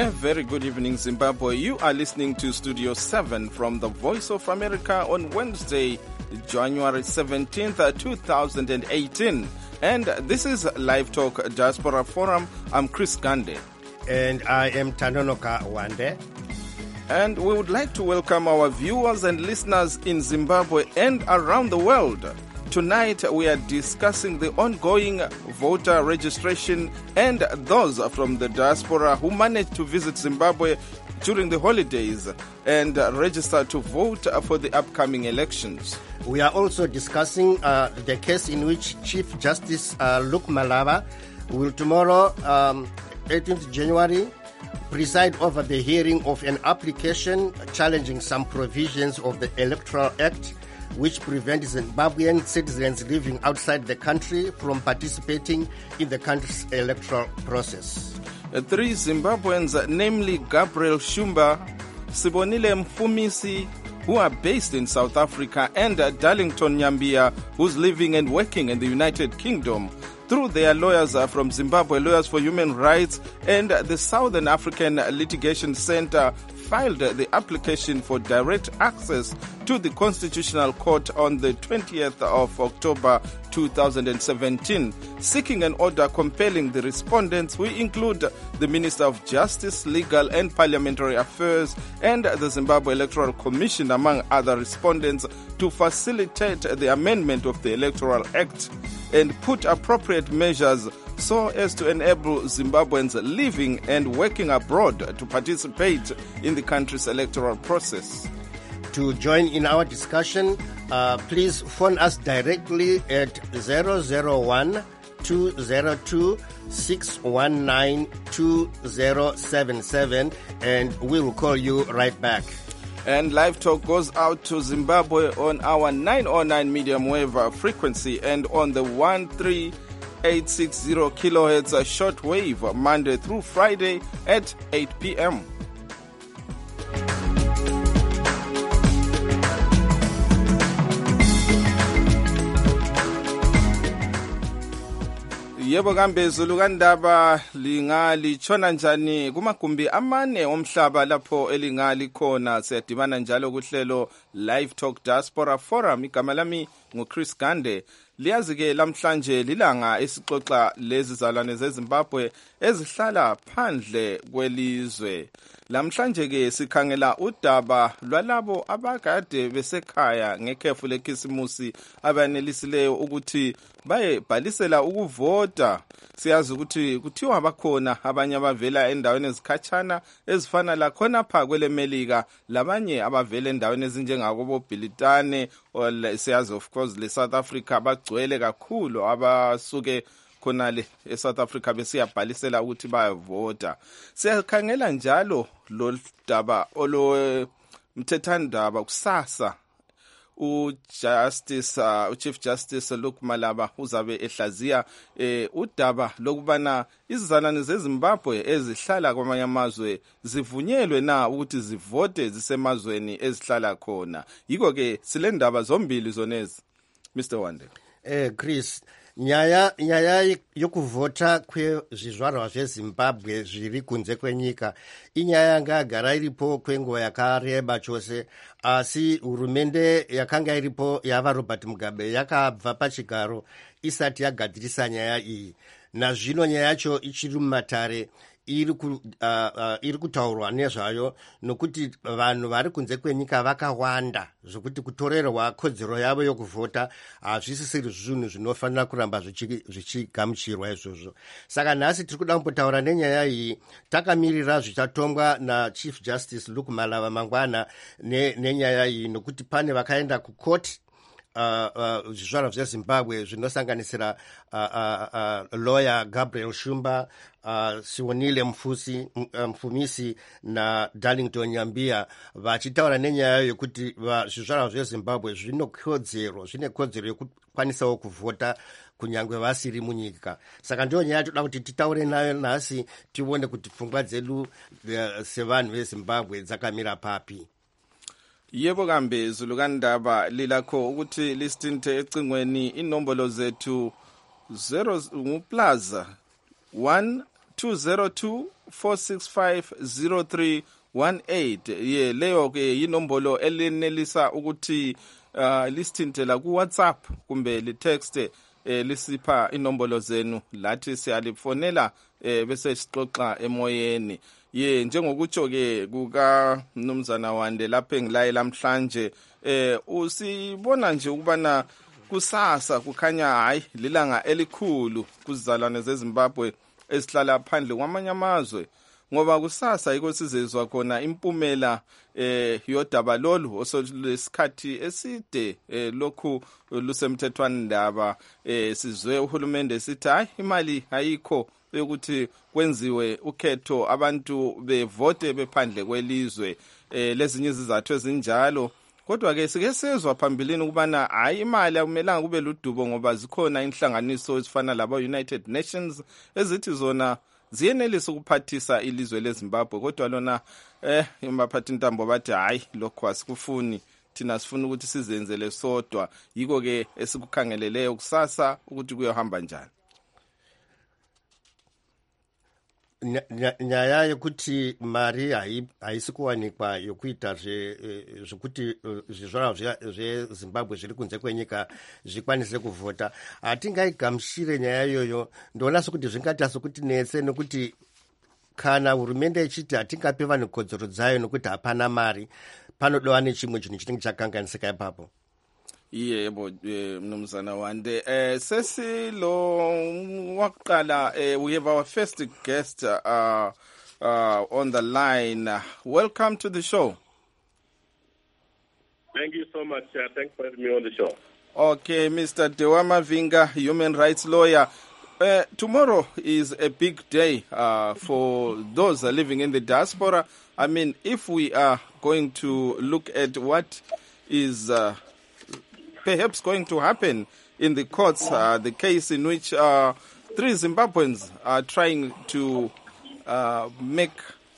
A very good evening, Zimbabwe. You are listening to Studio 7 from the Voice of America on Wednesday, January 17th, 2018. And this is Live Talk Diaspora Forum. I'm Chris Gande. And I am Tanonoka Wande. And we would like to welcome our viewers and listeners in Zimbabwe and around the world. Tonight, we are discussing the ongoing voter registration and those from the diaspora who managed to visit Zimbabwe during the holidays and register to vote for the upcoming elections. We are also discussing the case in which Chief Justice Luke Malava will tomorrow, 18th January, preside over the hearing of an application challenging some provisions of the Electoral Act which prevent Zimbabwean citizens living outside the country from participating in the country's electoral process. 3 Zimbabweans, namely Gabriel Shumba, Sibonile Mfumisi, who are based in South Africa, and Darlington Nyambia, who's living and working in the United Kingdom, through their lawyers from Zimbabwe Lawyers for Human Rights and the Southern African Litigation Center, filed the application for direct access to the Constitutional Court on the 20th of October 2017, seeking an order compelling the respondents, who include the Minister of Justice, Legal and Parliamentary Affairs and the Zimbabwe Electoral Commission, among other respondents, to facilitate the amendment of the Electoral Act and put appropriate measures so as to enable Zimbabweans living and working abroad to participate in the country's electoral process. To join in our discussion, please phone us directly at 001-202-619-2077 and we will call you right back. And Live Talk goes out to Zimbabwe on our 909 medium wave frequency and on the 13860 kilohertz shortwave, Monday through Friday at 8 p.m. Yebo kambe Zulu kaNdaba lingalitshona njani kumagumbi amane omhlaba lapho elingali khona. Siyadibana njalo kuhlelo Live Talk Diaspora Forum. Igama lami nguChris Gande. Liyazi ke lamhlanje lilanga esixoxa lezi zalwane zeZimbabwe ezihlala phandle kwelizwe. Lamhlanje ke sikhangela udaba lwalabo abakade besekhaya ngekhefu lekhisimusi abanelisileyo ukuthi bayebhalisela ukuvota. Siyazi ukuthi kuthiwa bakhona abanye abavela endaweni ezikhatshana ezifana la khona pha kwelemelika, labanye abavela endaweni ezinjengakobo Bhilitane, siyazi of course le South Africa bagcwele kakhulu abasuke khonale eSouth Africa besiyabhalisela ukuthi bayavota. Siyakhangela njalo lo daba mthethandaba kusasa Chief Justice Luke Malava uzabe ehlaziya udaba lokubana izizalwane zeZimbabwe ezihlala kwamanye amazwe zivunyelwe na ukuthi zivote zisemazweni ezihlala khona. Yiko ke sile ndaba zombili zonezi, Mr. Wande. Chris, nyaya yokuvota kwezvizvarwa zveZimbabwe zviri kunze kwenyika inyaya yanga yagara iripo kwenguva yakareba chose, asi hurumende yakanga iripo yava Robert Mugabe yakabva pachigaro isati yagadzirisa nyaya iyi. Nazvino nyaya yacho ichiri mumatare, iri kutaurwa nezvayo nokuti vanhu vari kunze kwenyika vakawanda zvokuti kutorerwa kodzero yavo yokuvota hazvisisiri zvinhu zvinofanira kuramba zvichigamuchirwa izvozvo. Saka nhasi tiri kuda kumbotaura nenyaya iyi, takamirira zvichatongwa naChief Justice Luke Malava mangwana nenyaya iyi, nokuti pane vakaenda kukoti zvizvarwa zveZimbabwe zvinosanganisira lawyer Gabriel Shumba, Sibonile Mfumisi na Darlington Nyambia, vachitaura nenyaya yokuti zvizvarwa zveZimbabwe zvine kodzero yokukwanisawo kuvota kunyangwe vasiri munyika. Saka ndiyo nyaya toda kuti titaure nayo nhasi, tione kuti pfungwa dzedu sevanhu veZimbabwe dzakamira papi. Yebo kambe Zulu kaNdaba lilakho ukuthi listinte ecingweni inombolo zethu 0 +1 202 4650318. Ye leyo ke inombolo elenelisa ukuthi lisithintela ku WhatsApp kumbe li text lisipha inombolo zenu lathi siyalifonela bese sixoxa emoyeni. Ye njengokutsho ke kuka Mnumzana Wande lapha engilaye lamhlanje usibona nje ukubana kusasa kukhanya hayi lilanga elikhulu kuzizalwane zeZimbabwe esihlala phandle kwamanye amazwe, ngoba kusasa yiko sizezwa khona impumela yodaba lolu osolesikhathi eside lokhu lusemthethwana ndaba. Sizwe uhulumende sithi hayi imali ayikho yokuthi kwenziwe ukhetho abantu bevote bephandle kwelizwe, lezinye izizathu ezinjalo. Kodwa ke sike sezwa phambilini ukubana hayi imali akumelanga kube ludubo, ngoba zikhona inhlanganiso ezifana labo United Nations ezithi zona ziyenelisa ukuphathisa ilizwe leZimbabwe. Kodwa lona imphathi ntambo bathi hayi lokho asikufuni, thina sifuna ukuthi sizenzele sodwa. Yiko ke esikukhangeleleyo kusasa ukuthi kuyohamba njani. Nyaya yekuti mari haisikuwanikwa yokuita zvekuti zvizvarwa zveZimbabwe zviri kunze kwenyika zvikwanise kuvhota, hatingaigamuchire nyaya iyoyo. Ndoona sokuti zvingata sokuti netse, nokuti kana hurumende ichiti hatingape vanhu kodzero dzayo nokuti hapana mari, panodova nechimwe chinhu chinenge chakanganisika ipapo. Yebo Mnumzana Wande, sesilo waqala, we have our first guest on the line. Welcome to the show. Thank you so much. Thanks for having me on the show. Okay, Mr. Dewa Mavinga, human rights lawyer. Tomorrow is a big day for those living in the diaspora. I mean, if we are going to look at what is perhaps going to happen in the courts, the case in which 3 Zimbabweans are trying to make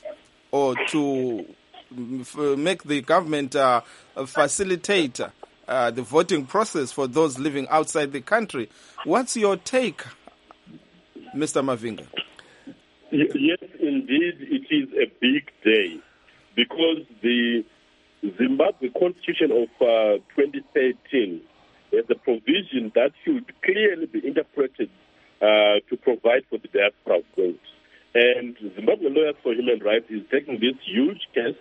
the government facilitate the voting process for those living outside the country. What's your take, Mr. Mavinga? Yes, indeed, it is a big day because the Zimbabwe Constitution of 2013 has a provision that should clearly be interpreted to provide for the diaspora vote. And Zimbabwe Lawyers for Human Rights is taking this huge case,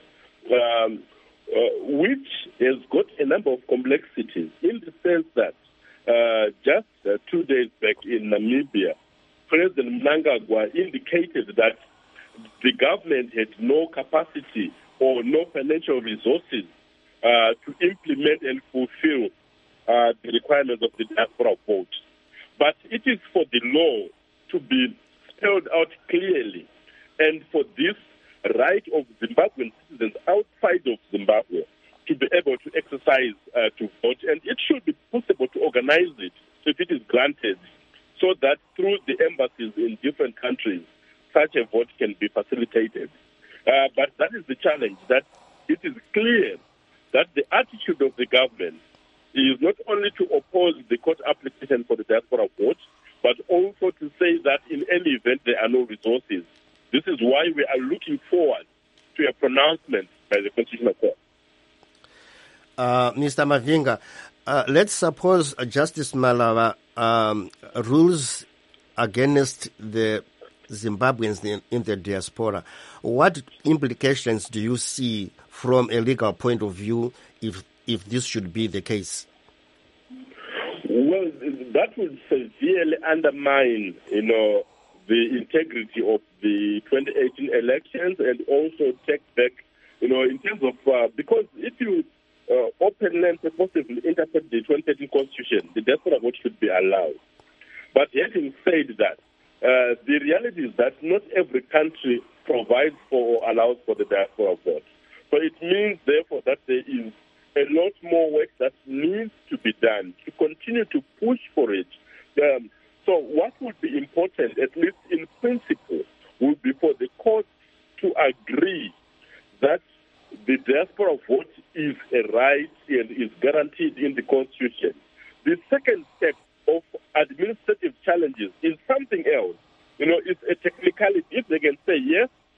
which has got a number of complexities, in the sense that just 2 days back in Namibia, President Mnangagwa indicated that the government had no capacity or no financial resources to implement and fulfill the requirements of the diaspora vote. But it is for the law to be spelled out clearly, and for this right of Zimbabwean citizens outside of Zimbabwe to be able to exercise to vote, and it should be possible to organize it if it is granted, so that through the embassies in different countries, such a vote can be facilitated. But that is the challenge, that it is clear that the attitude of the government is not only to oppose the court application for the diaspora vote, but also to say that in any event there are no resources. This is why we are looking forward to a pronouncement by the Constitutional Court. Mr. Mavinga, let's suppose Justice Malava rules against the Zimbabweans in the diaspora. What implications do you see from a legal point of view if this should be the case? Well, that would severely undermine, the integrity of the 2018 elections, and also take back, in terms of, because if you openly and possibly interpret the 2018 Constitution, the diaspora vote should be allowed. But having said that, the reality is that not every country provides for or allows for the diaspora vote. So it means, therefore, that there is a lot more work that needs to be done to continue to push for it. So what would be important, at least in principle, would be for the court to agree that the diaspora vote is a right and is guaranteed in the Constitution. The second step of administrative challenges is something else. It's a technicality. If they can say, yes,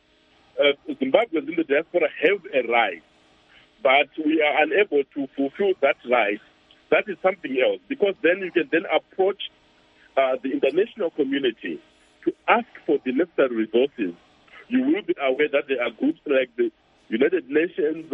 diaspora have a right, but we are unable to fulfill that right, that is something else, because then you can then approach the international community to ask for the necessary resources. You will be aware that there are groups like the United Nations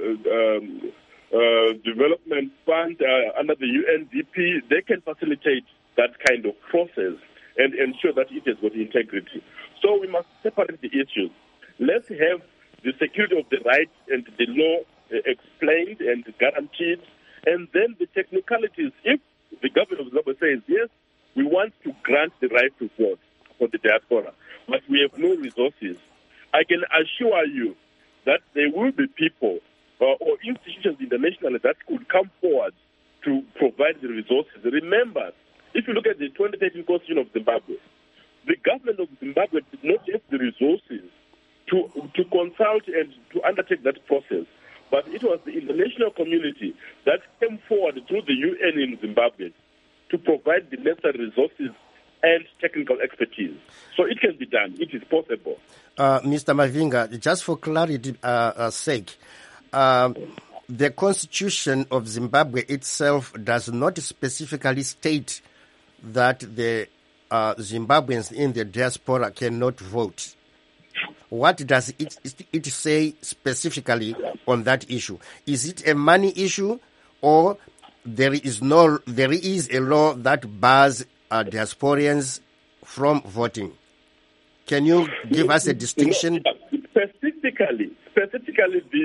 Development Fund under the UNDP. They can facilitate that kind of process and ensure that it has got integrity. So we must separate the issues. Let's have the security of the rights and the law explained and guaranteed, and then the technicalities. If the government of Zimbabwe says, yes, we want to grant the right to vote for the diaspora, but we have no resources, I can assure you that there will be people or institutions internationally that could come forward to provide the resources. Remember, if you look at the 2013 Constitution of Zimbabwe, the government of Zimbabwe did not have the resources to consult and to undertake that process. But it was the international community that came forward through the UN in Zimbabwe to provide the necessary resources and technical expertise. So it can be done. It is possible. Mr. Mavinga, just for clarity sake, the Constitution of Zimbabwe itself does not specifically state that the Zimbabweans in the diaspora cannot vote. What does it say specifically on that issue? Is it a money issue, or there is a law that bars diasporians from voting? Can you give us a distinction? Specifically, the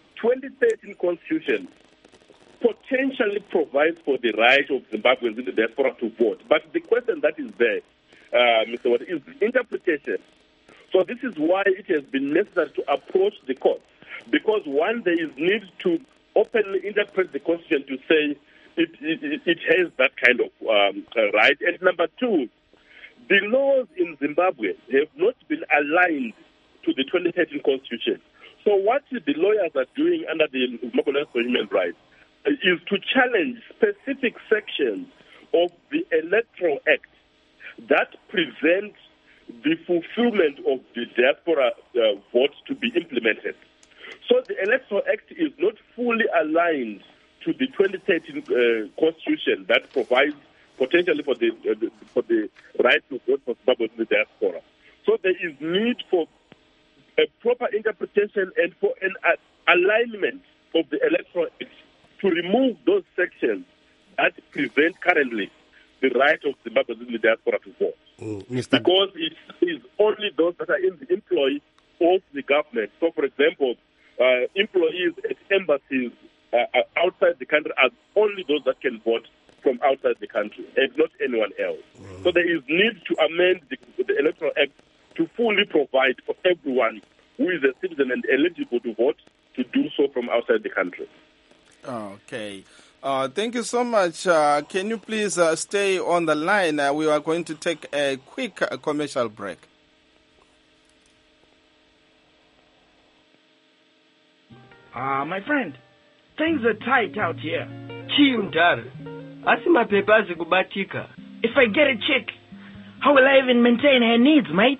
2013 Constitution potentially provides for the right of Zimbabweans in the diaspora to vote. But the question that is there, Mr. Watt, is the interpretation. So this is why it has been necessary to approach the court, because one, there is need to openly interpret the Constitution to say it has that kind of right. And number two, the laws in Zimbabwe have not been aligned to the 2013 Constitution. So what the lawyers are doing under the Zimbabwe Law for Human Rights is to challenge specific sections of the Electoral Act that prevent the fulfillment of the diaspora vote to be implemented. So the Electoral Act is not fully aligned to the 2013 Constitution that provides potentially for the right to vote for Zimbabwe in the diaspora. So there is need for a proper interpretation and for an alignment of the Electoral Act to remove those sections that prevent currently the right of Zimbabweans in the diaspora to vote. Because it is only those that are in the employ of the government. So, for example, employees at embassies outside the country are only those that can vote from outside the country, and not anyone else. So there is need to amend the Electoral Act to fully provide for everyone who is a citizen and eligible to vote to do so from outside the country. Okay. Thank you so much. Can you please stay on the line? We are going to take a quick commercial break. My friend, things are tight out here. If I get a chick, how will I even maintain her needs, mate?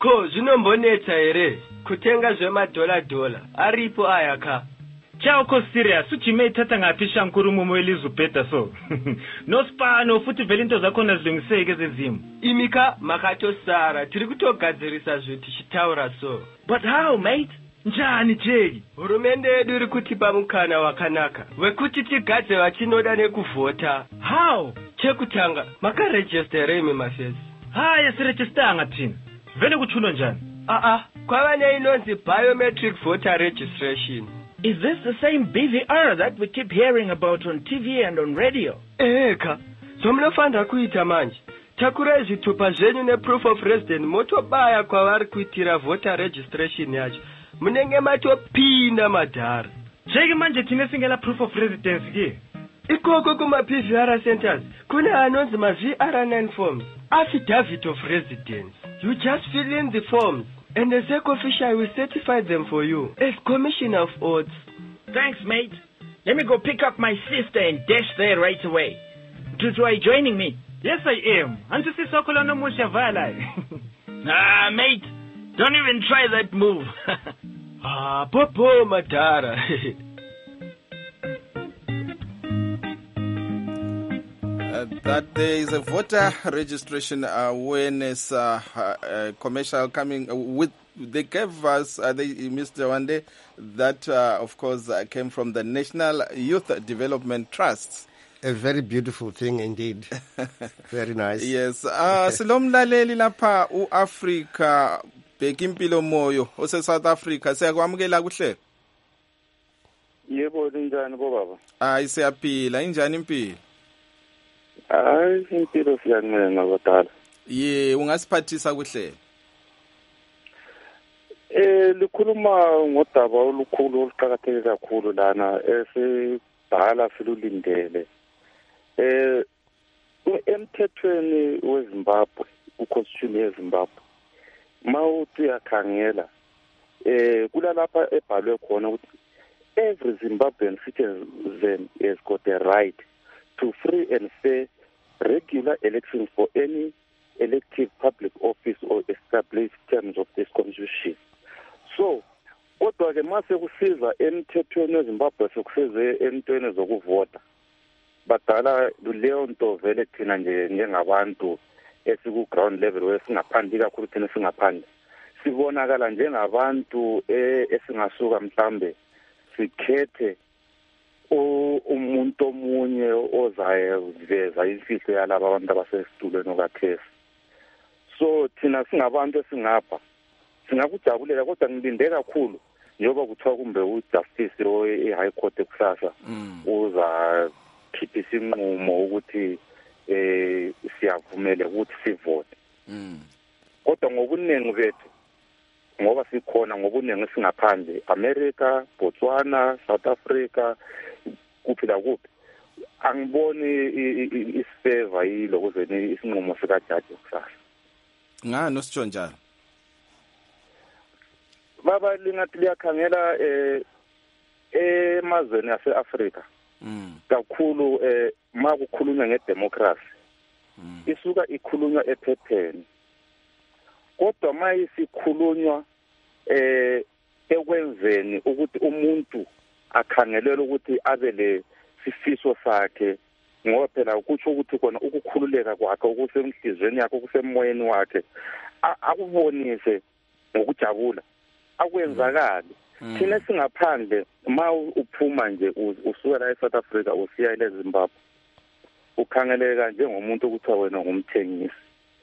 Chauko serious uchime tata ngapisha mkuru mumwelizu peta so no spa no futi velinto zakona zilungiseke zezimu imika makato sara tiri kutogadzirisa zviti chitaura so. But how, mate? Njani chegi hurumende yedu iri kutipa mukana wakanaka wekuti tigadze vachinoda nekuvhota. How? Chekutanga makaregistere imi mafesi. Haya siregistanga tina vene kuchuno njani? Kwava neinonzi biometric voter registration. Is this the same BVR that we keep hearing about on TV and on radio? Eka, zomnofanda kuita manje. Takura zvitupa zvenyu neproof of residence motobaya kwavari kuitira voter registration yacho. Munenge matopinda madhara. Cheki manje tine singela proof of residence ki? Ikoko kuma PVR centers, kuna anonzi ma VR9 forms, affidavit of residence. You just fill in the forms, and the SEC official will certify them for you as Commissioner of Oaths. Thanks, mate. Let me go pick up my sister and dash there right away. Tutu, are you joining me? Yes, I am. Mate, don't even try that move. Popo Madara. That there is a voter registration awareness commercial coming with. They gave us, Mr. Wande, that of course came from the National Youth Development Trusts. A very beautiful thing indeed. Very nice. Yes. Silomlaleli lapha uAfrica bheka impilo moyo ose South Africa siyakwamukela kuhle. Yebo linjani baba? Hayi siyaphila, injani impilo? Hayi impilo siyancela ngabadala. Ungasiphathisa kuhle. Likhuluma ngodaba olukhulu oluqhakatheke kakhulu lana esibhala silulindele. Emthethweni weZimbabwe, uconstitution yeZimbabwe, mawuthi uyakhangela kulalapha ebhalwe khona ukuthi every Zimbabwean citizen has got a right to free and fair regular elections for any elective public office or established terms of this constitution. So kodwa ke mase kusiza emthethweni weZimbabwe sokusize entweni zokuvota badala leyo nto vele thina nje njengabantu esiku ground level wesingaphandle kakhulu thina singaphandle sibonakala njengabantu esingasuka mhlambe sikhethe umuntu omunye ozayiveza imfihlo yalabo abantu abasesitulweni okakhesi. So thina singabantu esingapha singakujabulela kodwa ngilinde kakhulu njengoba kuthiwa kumbe ujustice e-high court ekusasa uza khiphisa inqumo ukuthi siyavumela ukuthi sivote. Kodwa ngobuningi bethu ngoba sikhona ngobuningi singaphandle America, Botswana, South Africa kuphila kuphi angiboni isifeva yilo kuzeni isinqumo sika judge kusasa. Ngani usitsho njalo? Baba lingathi liyakhangela emazweni ase-Afrika kakhulu makukhulunywa ngedemocracy isuka ikhulunywa ephepheni kodwa mayisikhulunywa ekwenzeni ukuthi umuntu akhangelele ukuthi abe le sifiso sakhe ngoba phela kutsho ukuthi kona ukukhululeka kwakhe okusemhlizweni yakhe okusemoyeni wakhe akubonise ngokujabula akwenzakala. Thina singaphandle ma uphuma nje usuka la eSouth Africa usiya eZimbabwe ukhangeleka njengomuntu okuthiwa wena ngumthengisi.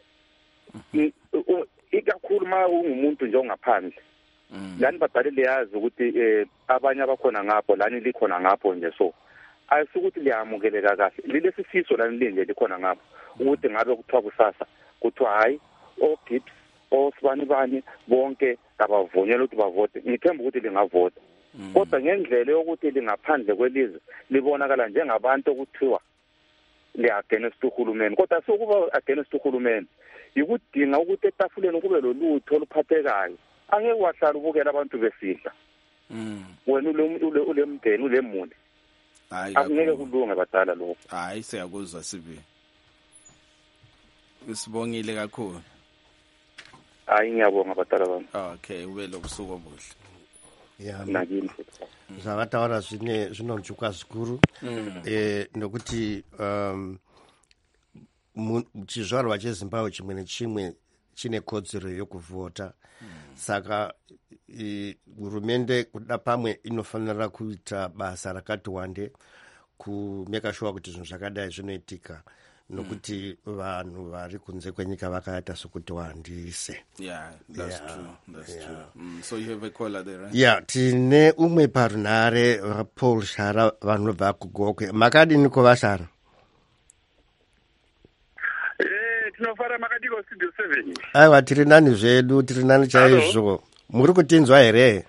Ikakhulu ma ungumuntu nje ongaphandle lani badalile yazi ukuthi abanye abakhona ngapho lani likhona ngapho nje so ayisukuthi liyamukeleka kahle lilesifiso lani linde likhona ngapho ukuthi ngabe kuthiwa kusasa kuthiwa hayi oGibbs osibani bonke abavunyelwa ukuthi bavote ngithemba ukuthi lingavota kodwa ngendlela yokuthi lingaphandle kwelizwe libonakala njengabantu okuthiwa li-against uhulumeni kodwa sokuba against uhulumeni yikudinga ukuthi etafuleni kube lolutho oluphathekayo angeke wahlala ubukela abantu besidla wena ule mndeni ule muli angeke kulunge badala lokho. Hayi siyakuzwa sibi usibongile kakhulu. Hayi ngiyabonga badala bami. Okay ube lobusuku obuhle. Yeah. Nakini zvavataura zvinonjuka zvikuru nokuti chizvarwa cheZimbabwe chimwe nechimwe chine kodzero yokuvhota saka hurumende kuda pamwe inofanira kuita basa rakati wande kumeka sure kuti zvinhu zvakadai zvinoitika nokuti vanhu vari kunze kwenyika vakaita sokuti wandise. That's true. So you have a caller there, right? Yeah, tine umwe parunhare Paul Shara vanobva kuGokwe. Makadini kuvashara? Tinofara makadiko studio 7. Aiwa tiri nani zvedu, tiri nani chaizvo. Muri kutinzwa here?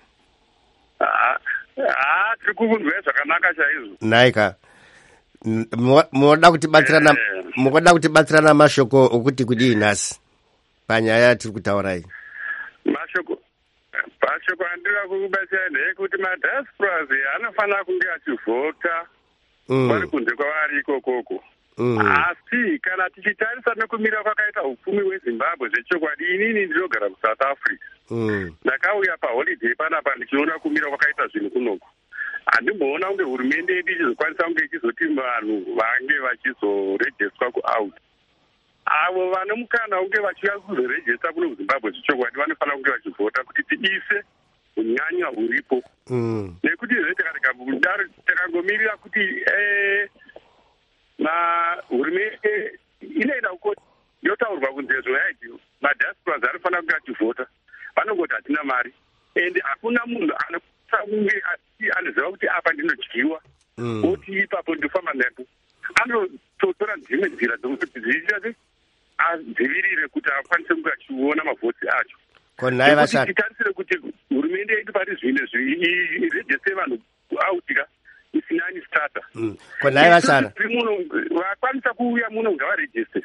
Tiri kukunzwa zvakanaka chaizvo. Naika. Munoda kutibatsirana mashoko okuti kudii nhasi panyaya tiri kutaura iyi. Mashoko andira kukubatsira ndeyekuti madiasporas anofanira kunge achivhota vari kunze kwavari ikokoko asi kana tichitarisa nekumira kwakaita upfumi hwezimbabwe zvechokwadi, inini ndinogara kuSouth Africa. Ndakauya paholiday panapa ndichiona kumira kwakaita zvinhu kunoku. Handimboona kunge hurumende yedu ichizokwanisa kunge ichizoti vanhu vange vachizorejestwa kuout. Avo vane mukana kunge vachiuya kuzorejesta kuno kuZimbabwe zvechokwadi vanofanira kunge vachivhota kuti tiise unyanya huripo. Nekuti takangomirira kuti hurumende inoenda kukoti yotaurwa kunzezo yaiti madiasporas anofanira kunge achivhota, vanongoti hatina mari, ende hakuna munhu kunge anoziva kuti apa ndinodyiwa oti ipapo ndofamba nepo. Anototora dzimwe nzira dzokuti adzivirire kuti akwanise kunge achiona mavhotsi acho. Titarisire kuti hurumende yedu pari zvino irejeste vanhu kuautika isinani starta. Vakwanisa kuuya muno ngavarejeste.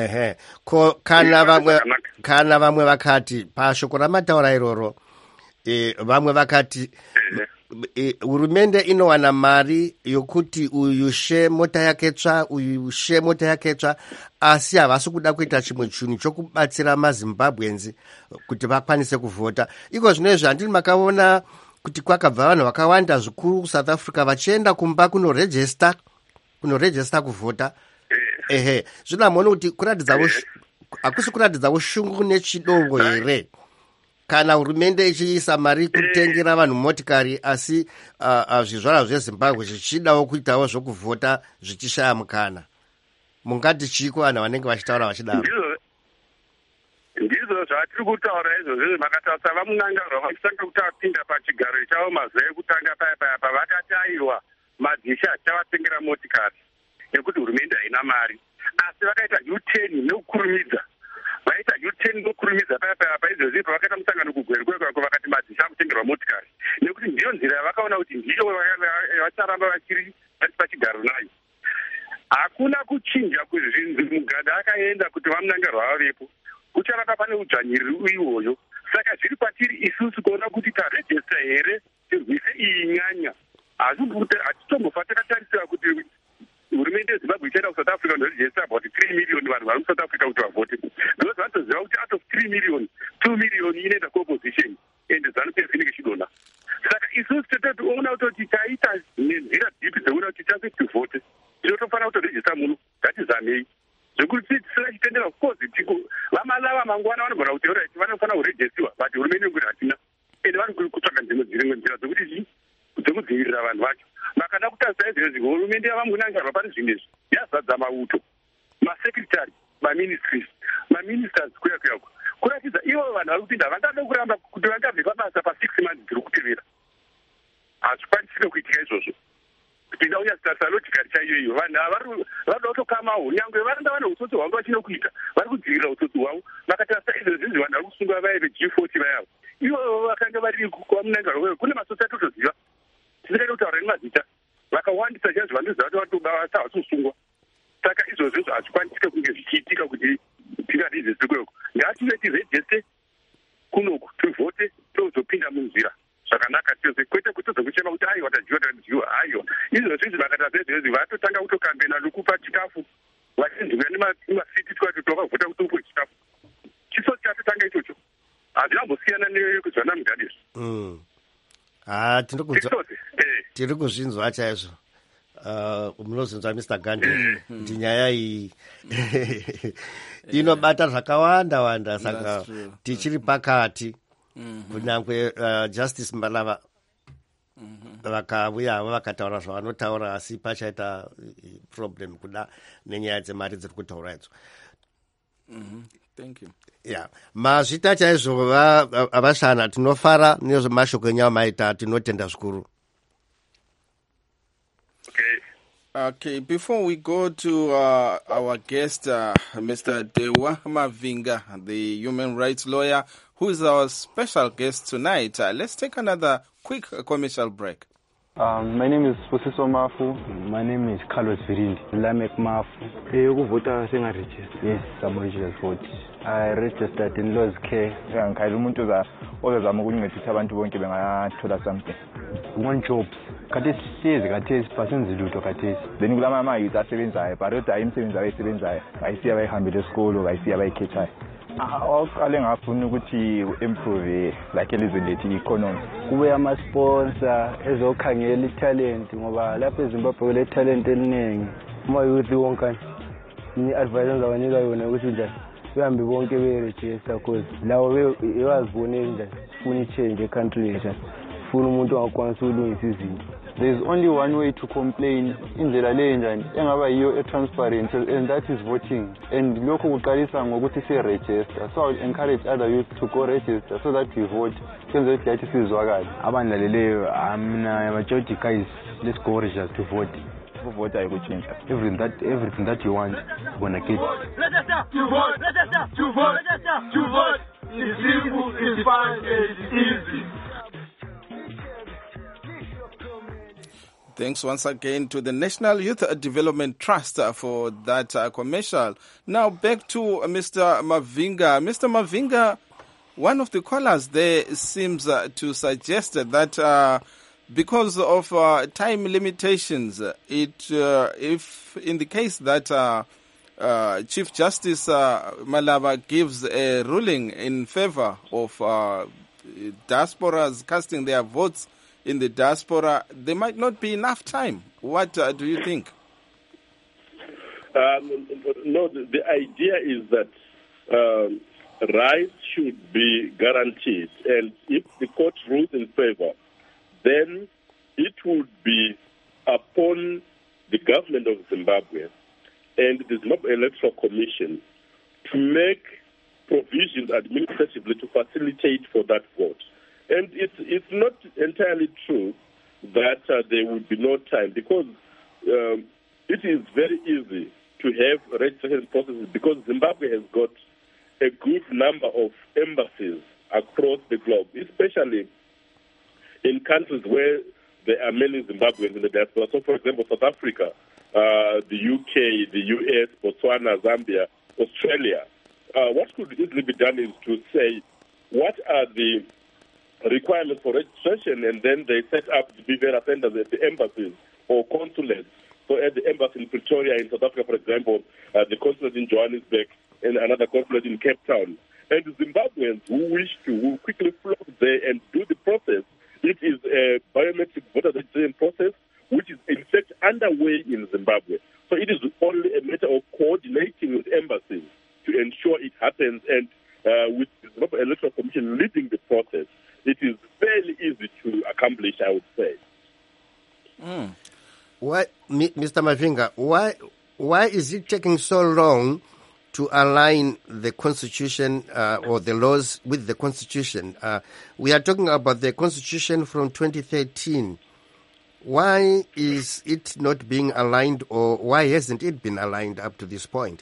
Kana vamwe vakati pashoko ramataura iroro, vamwe vakati hurumende inowana mari yokuti uyu she mota yake tsva, uyu she mota yake tsva, asi havasi kuda kuita chimwe chinhu chokubatsira mazimbabwenzi kuti vakwanise kuvhota. Iko zvinezvi handini makaona kuti kwakabva vanhu vakawanda zvikuru kuSouth Africa vachienda kumba kunorejesta kuvhota. Zvinamuona kuti hakusi kuratidzawo shungu nechidongo here kana hurumende ichiisa mari kutengera vanhu motikari, asi zvizvarwa zveZimbabwe zvichidawo kuitawo zvokuvhota zvichishaya mukana. Mungati chiko vanhu vanenge vachitaura vachidaro? Ndizvo zvatiri kutaura izvozvo. Makataura vamunangarwa vachitanga kuti apinda pachigaro chavo mazuva ekutanga paya vakati aiwa madhisha achavatengera motikari nekuti hurumende haina mari, asi vakaita U10 nekukurumidza. Vaita U10 nekukurumidza paya izvozvo vakaita musangano kugwerkweko vakati madhisha akutengerwa motikari, nekuti ndiyo nzira yavakaona kuti ndiyo vacharamba vachiri pachigaro nayo. Hakuna kuchinja kuzvinhu. Muganda akaenda kuti vamunangarwa vavepo, kuchavaka pane udzvanyiriri iwoyo. Saka zviri kwatiri isusu kuona kuti tarejesta here tirwise iyi nyanya. Hatitombofa takatarisira kuti hurumende yeZimbabwe ichaenda kuSouth Africa ndorejesta about 3 million vanhu vari kuSouth Africa kuti vavote. Because vanotoziva kuti out of 3 million 2 million inoenda kuopposition ende ZANU-PF inenge ichidonha. Saka isusu totoona kuti taita nenzira dzipi dzekuona kuti tichase tivhote, tinotofanira kutorejesta muno. Ngatizamei zvekuti tisingachitendera. Of course vamalava mangwana vanogona kutaura kuti vanofanira kurejestiwa, but hurumende inguti hatina, ende vari kutsvaka dzimwe nzira dzokuti dzokudzivirira vanhu vacho. Makada kutarisa izvezvi hurumende yavamunangarwa pari zvinezvi yazadza mauto, masekretari, maministers kuyako kuratidza ivo vanhu vari kupinda vangada kuramba kuti vangabve pabasa pa6 months dziri kutevera. Hazvikwanisike kuitika izvozvo. Kupinda unyasitarisa logikari chaiyoyo, vanhu ava vanoda kutokamawo, nyangwe varanda vane utsotsi hwavo vachinokuita, vari kudzivirira utsotsi hwavo. Vakatarisa izvezvi vanhu vari kusunga vaya veG40 vayavo, ivo vakanga vari kwamunangarwa. Kune masotsi atotoziva, tisingaita kutaura nemazita, vakawandisa chaizvo vanoziva kuti havasosungwa. Saka izvozvo hazvikwanisike kunge zvichiitika kuti tingati izvezvikweko. Ngative tirejeste kunoku, tivhote, tozopinda munzira zvakanaka chose, kwete kutozokuchema kuti aiwa tadyiwa aiwa. Izvozvi vakataura izvezvi vatotanga kutokambena nokupa chikafu, vachinzwira nemasiti tikati twakavhota kuti upe chikafu. Chisoti chatotanga ichocho hazvinambosiyana nekuzwana mudhadizvo. Tiri kuzvinzwa chaizvo. Munozvinzwa Mr. Gandhi kuti nyaya iyi inobata zvakawanda wanda, saka tichiri pakati kunyangwe Justice Mbalava vakauya havo vakataura zvavanotaura, asi pachaita problem kuda nenyaya dzemari dziri kutaura idzo. Thank you. Mazvita chaizvo vashana, tinofara nezvemashoko enyama maita, tinotenda zvikuru. Okay, before we go to our guest, Mr. Dewa Mavinga, the human rights lawyer, who is our special guest tonight, let's take another quick commercial break. My name is Posiso Mafu. My name is Carlos Virindi. Lamek Mafu. You vote register? Yes, I'm registered to vote. I registered in Laws Care. Ngikhayilumuntu always amakuncedisa abantu bonke bengathola something. We want jobs. khathesi sihlezi khathesi basenze lutho khathesi then kulama ama-youth asebenzayo but kodwa hayi imisebenzi abayisebenzayo bayisiya bayihambele esikolo bayisiya bayikhethayo oqale ngafuna ukuthi improve like elizweni lethu i-economy kube ama-sponsor ezokhangela italent ngoba lapha eZimbabwe le talent eliningi ama-youth wonkani i-advice engizabanika yona ukuthi njani behambe bonke be-register because lawo bewaziboneli njani sifuna i-change e-country njani sifuna umuntu ongakwanisa ukulungisa izinto. There is only one way to complain indlela le njani engaba yiyo transparent, and that is voting. And lokho kuqalisa ngokuthi si-register. So I would encourage other youth to go register so that we vote. Kenze ukuthi lathi sizwakala. Abanlaleleyo amna majority guys, let's go register to vote. Vote ayikutshintsha. Everything that you want, you're gonna get. Register to vote. Register to vote. Register to vote. It's simple, it's fine, it's easy. Thanks once again to the National Youth Development Trust for that commercial. Now back to Mr. Mavinga. Mr. Mavinga, one of the callers there seems to suggest that because of time limitations, if in the case that Chief Justice Malava gives a ruling in favor of diasporas casting their votes in the diaspora, there might not be enough time. What do you think? No, the idea is that rights should be guaranteed, and if the court rules in favor, then it would be upon the government of Zimbabwe and the Zimbabwe Electoral Commission to make provisions administratively to facilitate for that vote. And it's not entirely true that there would be no time, because it is very easy to have registration processes, because Zimbabwe has got a good number of embassies across the globe, especially in countries where there are many Zimbabweans in the diaspora. So, for example, South Africa, the UK, the US, Botswana, Zambia, Australia. What could easily be done is to say, what are the requirements for registration, and then they set up the BVR centers at the embassies or consulates. So at the embassy in Pretoria in South Africa, for example, the consulate in Johannesburg and another consulate in Cape Town. And Zimbabweans who wish to will quickly flock there and do the process. It is a biometric voter registration process which is in fact underway in Zimbabwe. So it is only a matter of coordinating with embassies to ensure it happens, and with the Zimbabwe Electoral Commission leading the process, it is fairly easy to accomplish, I would say. Why, Mr. Mavinga, why is it taking so long to align the Constitution or the laws with the Constitution? We are talking about the Constitution from 2013. Why is it not being aligned, or why hasn't it been aligned up to this point?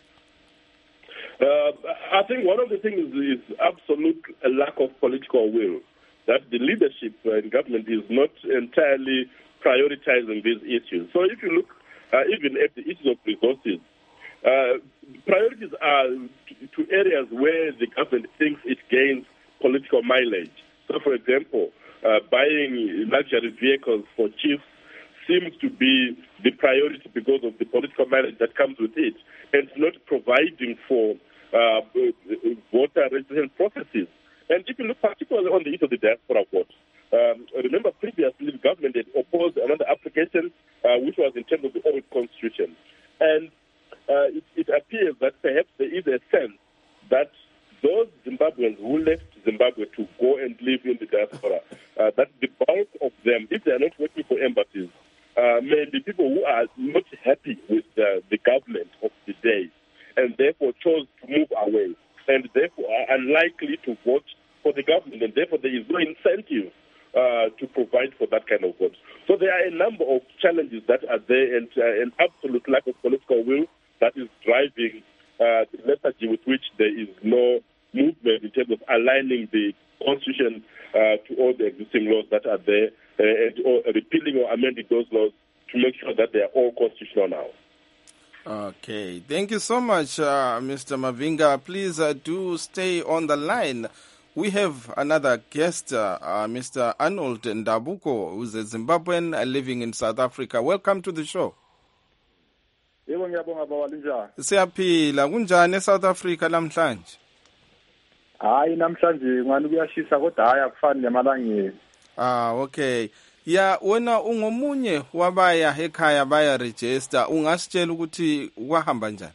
I think one of the things is absolute lack of political will, that the leadership in government is not entirely prioritizing these issues. So if you look even at the issue of resources, priorities are to areas where the government thinks it gains political mileage. So, for example, buying luxury vehicles for chiefs seems to be the priority because of the political mileage that comes with it, and not providing for voter registration processes. And if you look particularly on the issue of the diaspora vote, remember previously the government had opposed another application which was in terms of the old constitution. And it appears that perhaps there is a sense that those Zimbabweans who left Zimbabwe to go and live in the diaspora, that the bulk of them, if they are not working for embassies, may be people who are not happy with the government of the day, and therefore chose to move away, and therefore are unlikely to vote for the government, and therefore there is no incentive to provide for that kind of vote. So there are a number of challenges that are there, and an absolute lack of political will that is driving the lethargy with which there is no movement in terms of aligning the Constitution to all the existing laws that are there, and repealing or amending those laws to make sure that they are all constitutional now. Okay. Thank you so much, Mr. Mavinga. Please do stay on the line. we have another guest, Mr. Arnold Ndabuko, who's a Zimbabwean living in South Africa. Welcome to the show. Yebo ngiyabonga baba linjani? Siyaphila kunjani eSouth Africa namhlanje? Hayi namhlanje ngani kuyashisa kodwa hayi akufani nemalangeni. Okay. Ya wena ungomunye wabaya ekhaya baya register, ungasitshela ukuthi kwahamba njani?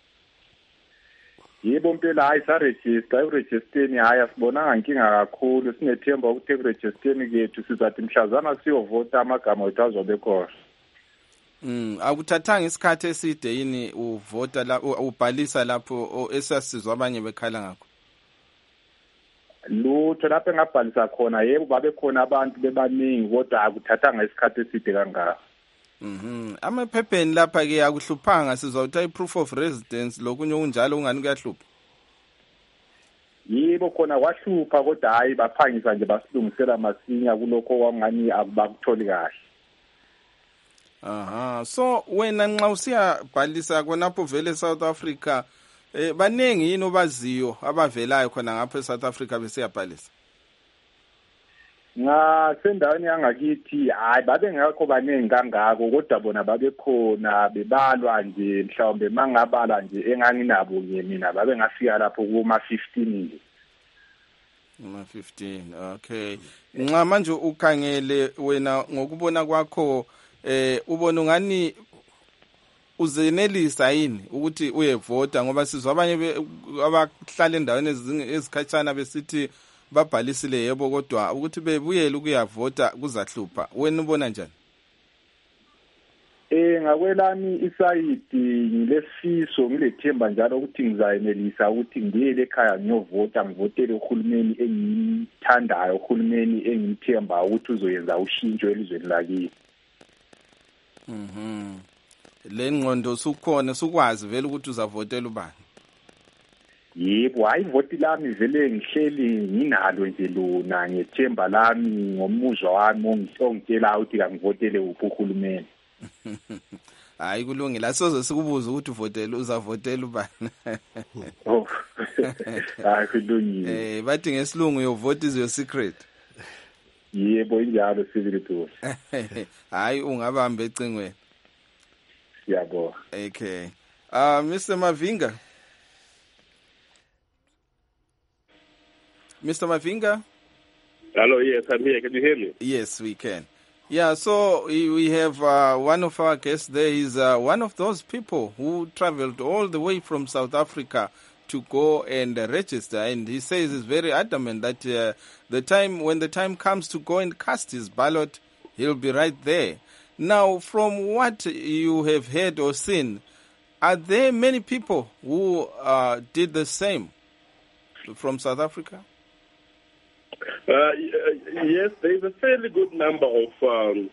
Yebo mpela hayi sa register, uregisteni hayi asibonanga inkinga kakhulu, sinethemba ukuthi uregisteni kethu sizathi mhlazana siyovota amagama ethu azobe khona. Akuthathanga isikhathi eside yini uvota la ubhalisa lapho esasizwa abanye bekhala ngakho? Lutho lapho engabhalisa khona yebo babe khona abantu bebaningi kodwa akuthathanga isikhathi eside kangaka. Amaphepheni lapha ke akuhluphanga sizwa ukuthi proof of residence lokunye okunjalo ungani kuyahlupha? Yebo khona kwahlupha kodwa hayi baphangisa nje basilungisela masinya kulokho kwangani akubakutholi kahle. So wena nxa usiyabhalisa khonapho vele eSouth Africa baningi yini obaziyo abavelayo khona ngapha eSouth Africa besiyabhalisa? Ngasendaweni yangakithi hayi babe ngakho baningi kangako kodwa bona babe khona bebalwa nje mhlawumbe mangabala nje enganginabo nje mina babe ngafika lapho kuma 15 nje. 15. Okay. Nxa manje ukhangele wena ngokubona kwakho ubona ungani uzenelisa yini ukuthi uyevota ngoba sizwa abanye abahlala endaweni ezikhatshana besithi babhalisile yebo kodwa ukuthi bebuyele ukuyavota kuzahlupha. Wena ubona njani? Ngakwelami isayidi ngilesifiso ngilethemba njalo ukuthi ngizayenelisa ukuthi ngiyele ekhaya ngiyovota ngivotele uhulumeni engimthandayo, uhulumeni engimthemba ukuthi uzoyenza ushintsho elizweni lakini. Le ngqondo sukhona sukwazi vele ukuthi uzavotela ubani? Yebo hayi voti lami vele ngihleli nginalo nje lona ngethemba lami ngomuzwa wami ongitshela ukuthi angivotele uphi uhulumeni. Hayi kulungile asoze sikubuza ukuthi uvotela uzavotela ubani. Hayi kulungile. Bathi ngesilungu your vote is your secret. Yebo injalo sibili. Hayi ungabamba ecingweni. Yabo. Okay. Mr. Mavinga. Mr. Mavinga? Hello, yes, I'm here. Can you hear me? Yes, we can. Yeah, so we have one of our guests there. He's one of those people who traveled all the way from South Africa to go and register. And he says he's very adamant that when the time comes to go and cast his ballot, he'll be right there. Now, from what you have heard or seen, are there many people who did the same from South Africa? Yes, there is a fairly good number of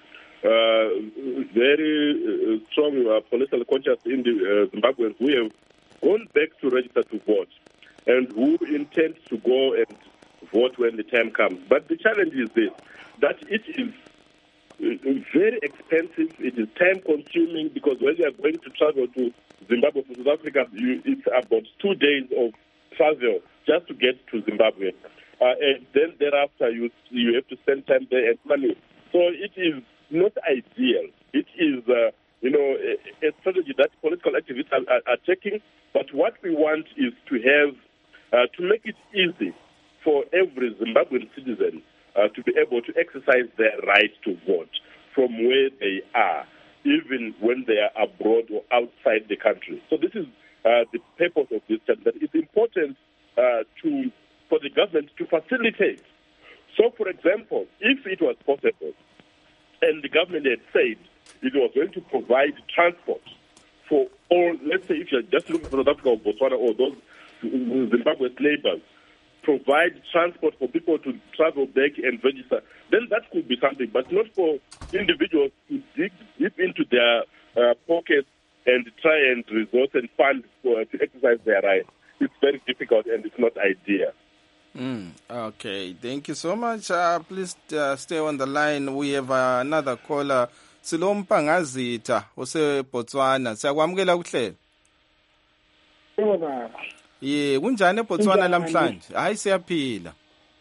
very strong political conscious in the Zimbabweans who have gone back to register to vote and who intend to go and vote when the time comes. But the challenge is this, that it is very expensive, it is time-consuming, because when you are going to travel to Zimbabwe from South Africa, it's about 2 days of travel just to get to Zimbabwe. And then thereafter, you have to spend time there and money. So it is not ideal. It is, a strategy that political activists are taking. But what we want is to have, to make it easy for every Zimbabwean citizen to be able to exercise their right to vote from where they are, even when they are abroad or outside the country. So this is the purpose of this challenge. That it's important for the government to facilitate. So, for example, if it was possible, and the government had said it was going to provide transport for all, let's say if you're just looking for South Africa or Botswana or those Zimbabwe neighbors, provide transport for people to travel back and register, then that could be something, but not for individuals to dig deep into their pockets and try and resort and fund to exercise their right. It's very difficult and it's not ideal. Okay, thank you so much. Please stay on the line. We have another caller. Silompa Ngazita, ose Botswana. Siyakwamukela kuhlelo. Kunjani eBotswana namhlanje? Hayi siyaphila.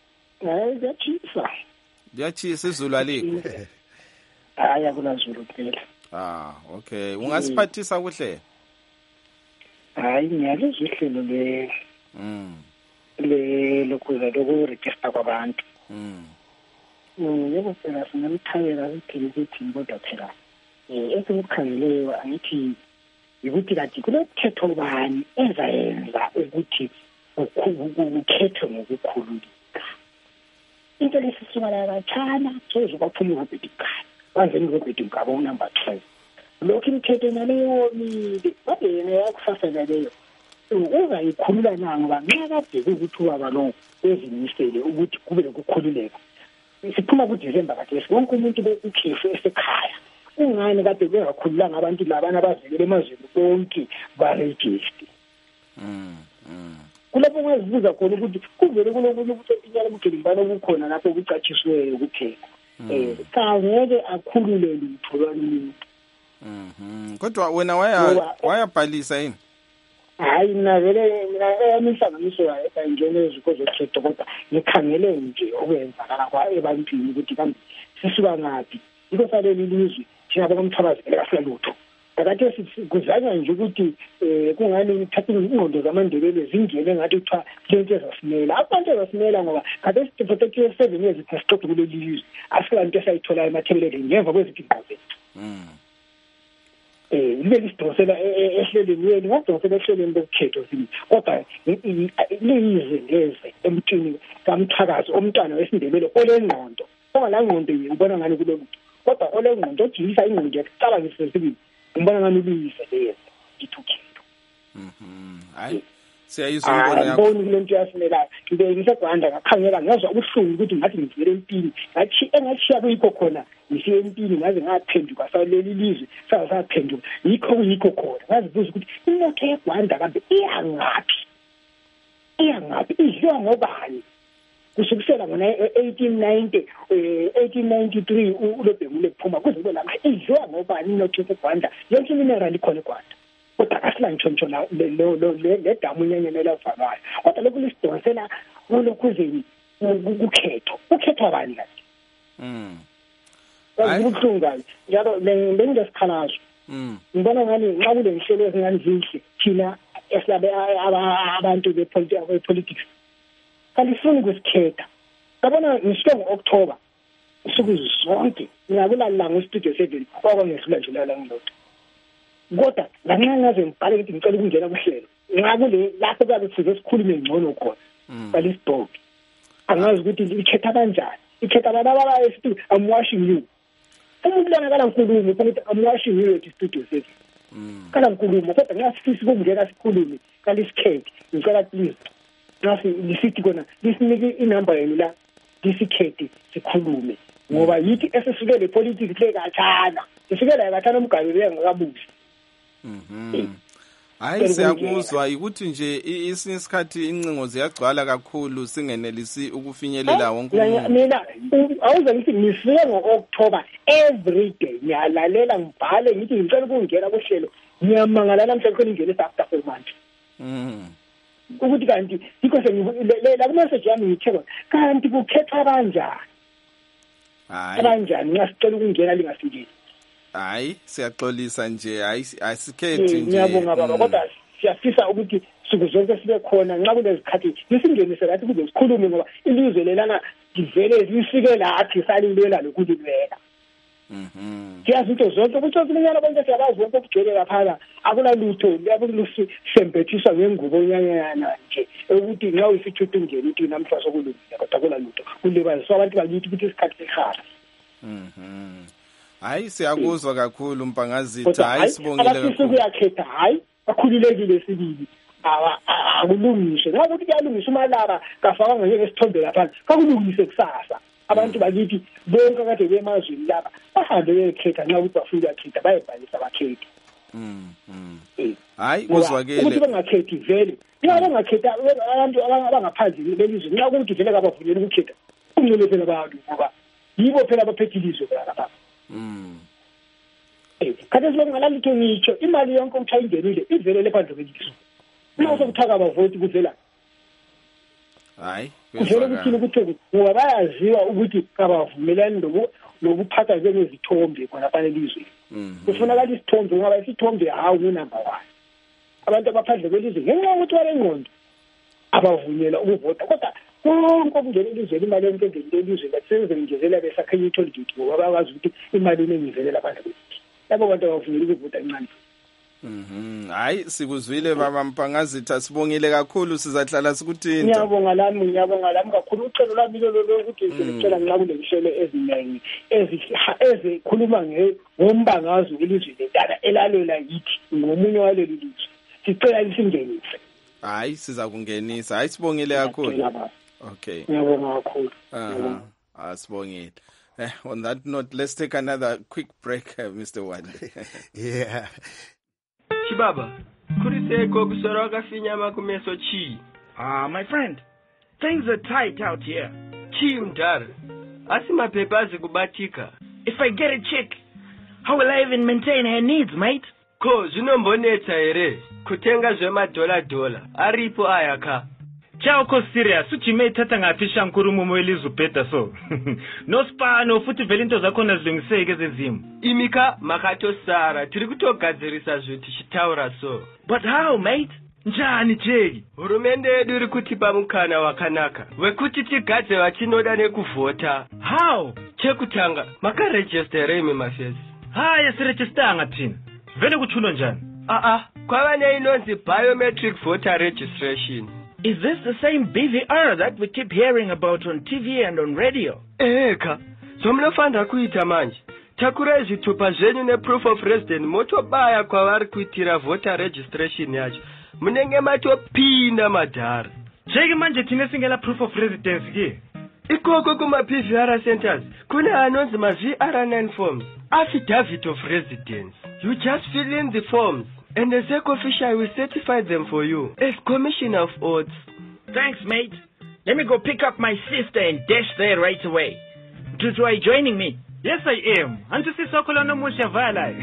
Liyachisa izulu alikho. Hayi akunazulu kuphela. Okay. Ungasiphathisa kuhle? Hayi ngiyalizwa ihlelo lokuza lokuregister kwabantu. Yebo phela sinemthayela ukuthi kodwa phela esikukhangeleyo angithi ukuthi kanti kunomthetho bani ezayenza ukuthi ukhethwe ngokukhululeka. Into lesisukela kancane soze baphuma ngobhedikani baveni ngobhedikani unumber 12 lokho imithetho naleyo babene yakusasela leyo uzayikhulula na ngoba nxa kade ukuthi ubaba lo ezimisele ukuthi kube lokukhululeka siphuma kuDisemba kade wonke umuntu bekukhefu esekhaya ungani kade bengakhululanga abantu labana abazekele emazweni bonke baregister kulapho ungazibuza khona ukuthi kuvele kulokunye ukuthethanyana kuthelimbana okukhona lapho kucatshisweyo kuphela kangeke akhulule lutho lwani kodwa wena wayabhalisa yini? Hayi navele inhlanganiso ayingene ezikho zokhetho kodwa ngikhangele nje okwenzakala kwa ebantwini ukuthi kambe sisuka ngaphi iko saleli lizwe thina bomthabazela kahlutho akade kuzanywa nje ukuthi kungani uthatha ingqondo zamandebele zingene ngathi kuthiwa lento ezasimela abantu ezasimela ngoba kade siphethe 7 years sesiqoqa kuleli lizwe asikanti esayithola emathebeleni ngemva kweziphi ingqondo libe lisidosela ehlelweni yeni ngadosela ehlelweni lokukhetho sini kodwa liyize ngeze emntwini kamthakazi omntwana wesindebele olengqondo ongalangqondo ubona ngani kulolu kodwa olengqondo ojiyisa ingqondo yaqala ngisesibili ngibona ngani ubuyise leyo ngithukhetho hayi siyayizwa ngibona yakho ngibona kulento yasimela ngibe ngisegwanda ngakhangela ngezwa ubuhlungu ukuthi ngathi ngivele empini ngathi engachiya kuyikho khona ngisiye empini ngaze ngaphenduka saleli lizwe saphenduka yikho khona ngazibuza ukuthi inotho yegwanda kambe iyangaphi idliwa ngobani kusukisela ngona 1893 ulobhengule kuphuma kuze lapha idliwa ngobani inotho yegwanda yonke imineral ikhona egwanda kodwa asila ngitshontsho le damu nyenyenela uvalwayo kodwa lokhu lisidonsela kulokhuzeni ukhetho abani kanti ubuhlungu njalo bengingesikhalazo ngibona ngani nxa kule nhlelo ezingani zinhle thina esilabe abantu be-politics kalifuni kusikhetha ngabona ngisuke ngo-October usuku zonke ngakulalela ngo-studio 7 kwakwangehlela nje lala ngilodwa kodwa lanxa ngaze ngibhale ukuthi ngicela ukungena kuhlelo nxa kule lapho kabe size sikhulume ngcono khona kalisibhok angazi ukuthi ikhetha kanjani ikhetha abantu esithi I'm watching you umuntu lana kala nkulumo ukuthi I'm watching you at studio 7 kala nkulumo kodwa ngasifisa ukungena sikhulume kalisikhethe ngicela please nasi lisithi kona lisinike inamba yenu la lisikhethe sikhulume ngoba yithi esisukele politics le kathana sifikela kathana umgalelo ngakabuzi hayi siyakuzwa ukuthi nje isinye isikhathi incingo ziyagcwala kakhulu singenelisi ukufinyelela wonke umuntu mina awuze ngithi ngifike ngo-October every day ngiyalalela ngibhale ngithi ngicela ukungena kuhlelo ngiyamangala namhlanje khona ingene after 4 months ukuthi kanti yikho sengilela kumessage yami ngithe kanti kukhethwa kanjani ngasicela ukungena lingafikile hayi siyaxolisa nje hayi asikhethi nje ngiyabonga baba kodwa siyafisa ukuthi suku zonke sibe khona nxa kulezikhathi isingenise lathi kuze sikhulume ngoba ilizwe lelana livele lifike lathi salilela lokulibeka siyazi into zonke ukuthi okulinyana bonke siyabazi wonke okugcwele lapha akula lutho liyabulusembethiswa ngengubo nyanyana nje ukuthi nxa uyisithuthi ungene uthi namhla sokulungile kodwa akula lutho kulibazisa abantu bakithi ukuthi isikhathi sihara hayi siyakuzwa kakhulu Mpangazitha hayi sibongile kakhulu kuyakhetha hayi akhululekile sibili akulungise nxa ukuthi kuyalungisa umalaba kafaka ngesithombe lapha kakulungise kusasa abantu bakithi bonke kade bemazweni lapha bahambe bekhetha nxa ukuthi bafuna ukukhetha bayebhalisa bakhethe hayi kuzwakele ukuthi bengakhethi vele nxa bengakhetha abantu abangaphansi belizwe nxa ukuthi vele kabavunyelwe ukukhetha kungcele phela abantu ngoba yibo phela abaphethe ilizwe lapha kade sibongalalitho ngitsho imali yonke ukuthi ayingenile ivele lephandle kwelizwe nxa sokuthaka abavoti kuvela hayi kuvele kuthini ukuthi ngoba bayaziwa ukuthi abavumelani nokuphatha njengezithombe khona elizweni. Kufunakala isithombe ngoba isithombe hawu number 1. Abantu abaphandle kwelizwe ngenxa yokuthi balengqondo abavunyela ukuvota kodwa konke okungena elizweni imali yonke engena elizweni basenze ngizela besakhanya i-tollgate ngoba bakwazi ukuthi imali inengizelela abantu bethu. Labo bantu abavunyela ukuvota incane. Hayi sikuzwile baba Mpangazitha, sibongile kakhulu, sizahlala sikuthinta. Ngiyabonga lami kakhulu. Ucelo lami lolo ukuthi sicela nxa kulenhlelo eziningi ezikhuluma ngombangazo elizweni letala elalela yithi ngomunye waleli lizwe. Sicela lisingenise. Hayi siza kungenisa. Hayi sibongile kakhulu. Okay. Ngiyabonga kakhulu. Sibongile. On that note, let's take another quick break, Mr. Wande. Yeah. Chibaba, kuriseko kusoroka finyama kumeso chi. My friend, things are tight out here. Chi mdara. Asima pepazi kubatika. If I get a chick, how will I even maintain her needs, mate? Ko, zinomboneta ere. Kutenga zwema $. Aripo ayaka. Chao ko serious uchime thatha ngathi shankulumo moelizubheda so no spano futhi vele into zakhona zilungiseke ezezimo imika makato sara tiri kutogadzirisa zvithi chitaura so. But how, mate? Njani jeki? Hurumende yedu iri kutipa mukana wakanaka wekuti tigadze vachinoda nekuvhota. How? Chekutanga makarejistera imi mafesi. Haya sirejistanga thina vele kuchuno njani? Kwava neinonzi biometric voter registration. Is this the same BVR that we keep hearing about on TV and on radio? Eka, zomnofanda kuita manje. Takura zvitupa zvenyu neproof of residence motobaya kwavari kuitira voter registration yacho. Munenge matopinda madhara. Jeki manje tine singela proof of residence ki? Ikoko kuma PVR centers, kuna anonzi ma VR9 forms, affidavit of residence. You just fill in the forms. And the SEC official will certify them for you as Commissioner of Oaths. Thanks, mate. Let me go pick up my sister and dash there right away. Tutu, are you joining me? Yes, I am. Antu sisokolo no musha vala.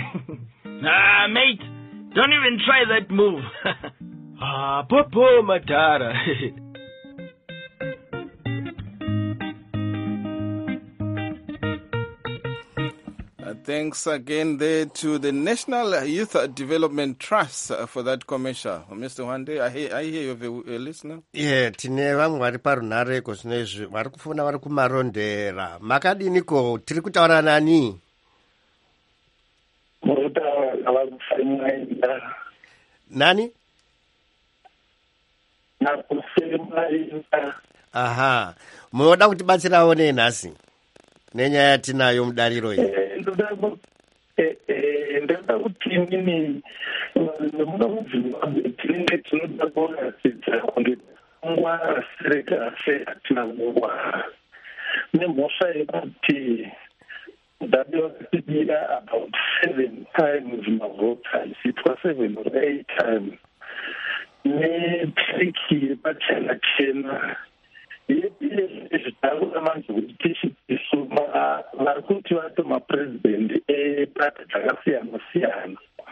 Mate, don't even try that move. Popo Madara. Thanks again there to the National Youth Development Trust for that commercial. Mr. Wande, I hear you have a listener. Yeah, tine vamwe vari parunare kozvinezvi vari kufona vari kumarondera. Makadiniko tiri kutaura nani? Nani? Aha, munoda kutibatsirawo nenhasi nenyaya yatinayo mudariro iyi. Ndoda kuti inini munozimbabwe tinenge tinoda kuratidza kunge ngwara sereka seatina nguwa nemhosva yekuti mudabe wakatibira about 7 times mavoters, it was 7 or 8 times netriki yepachena chena zvitaura manje kuti tichitisuma vari kuti vato mapurezidendi epati dzakasiyana siyana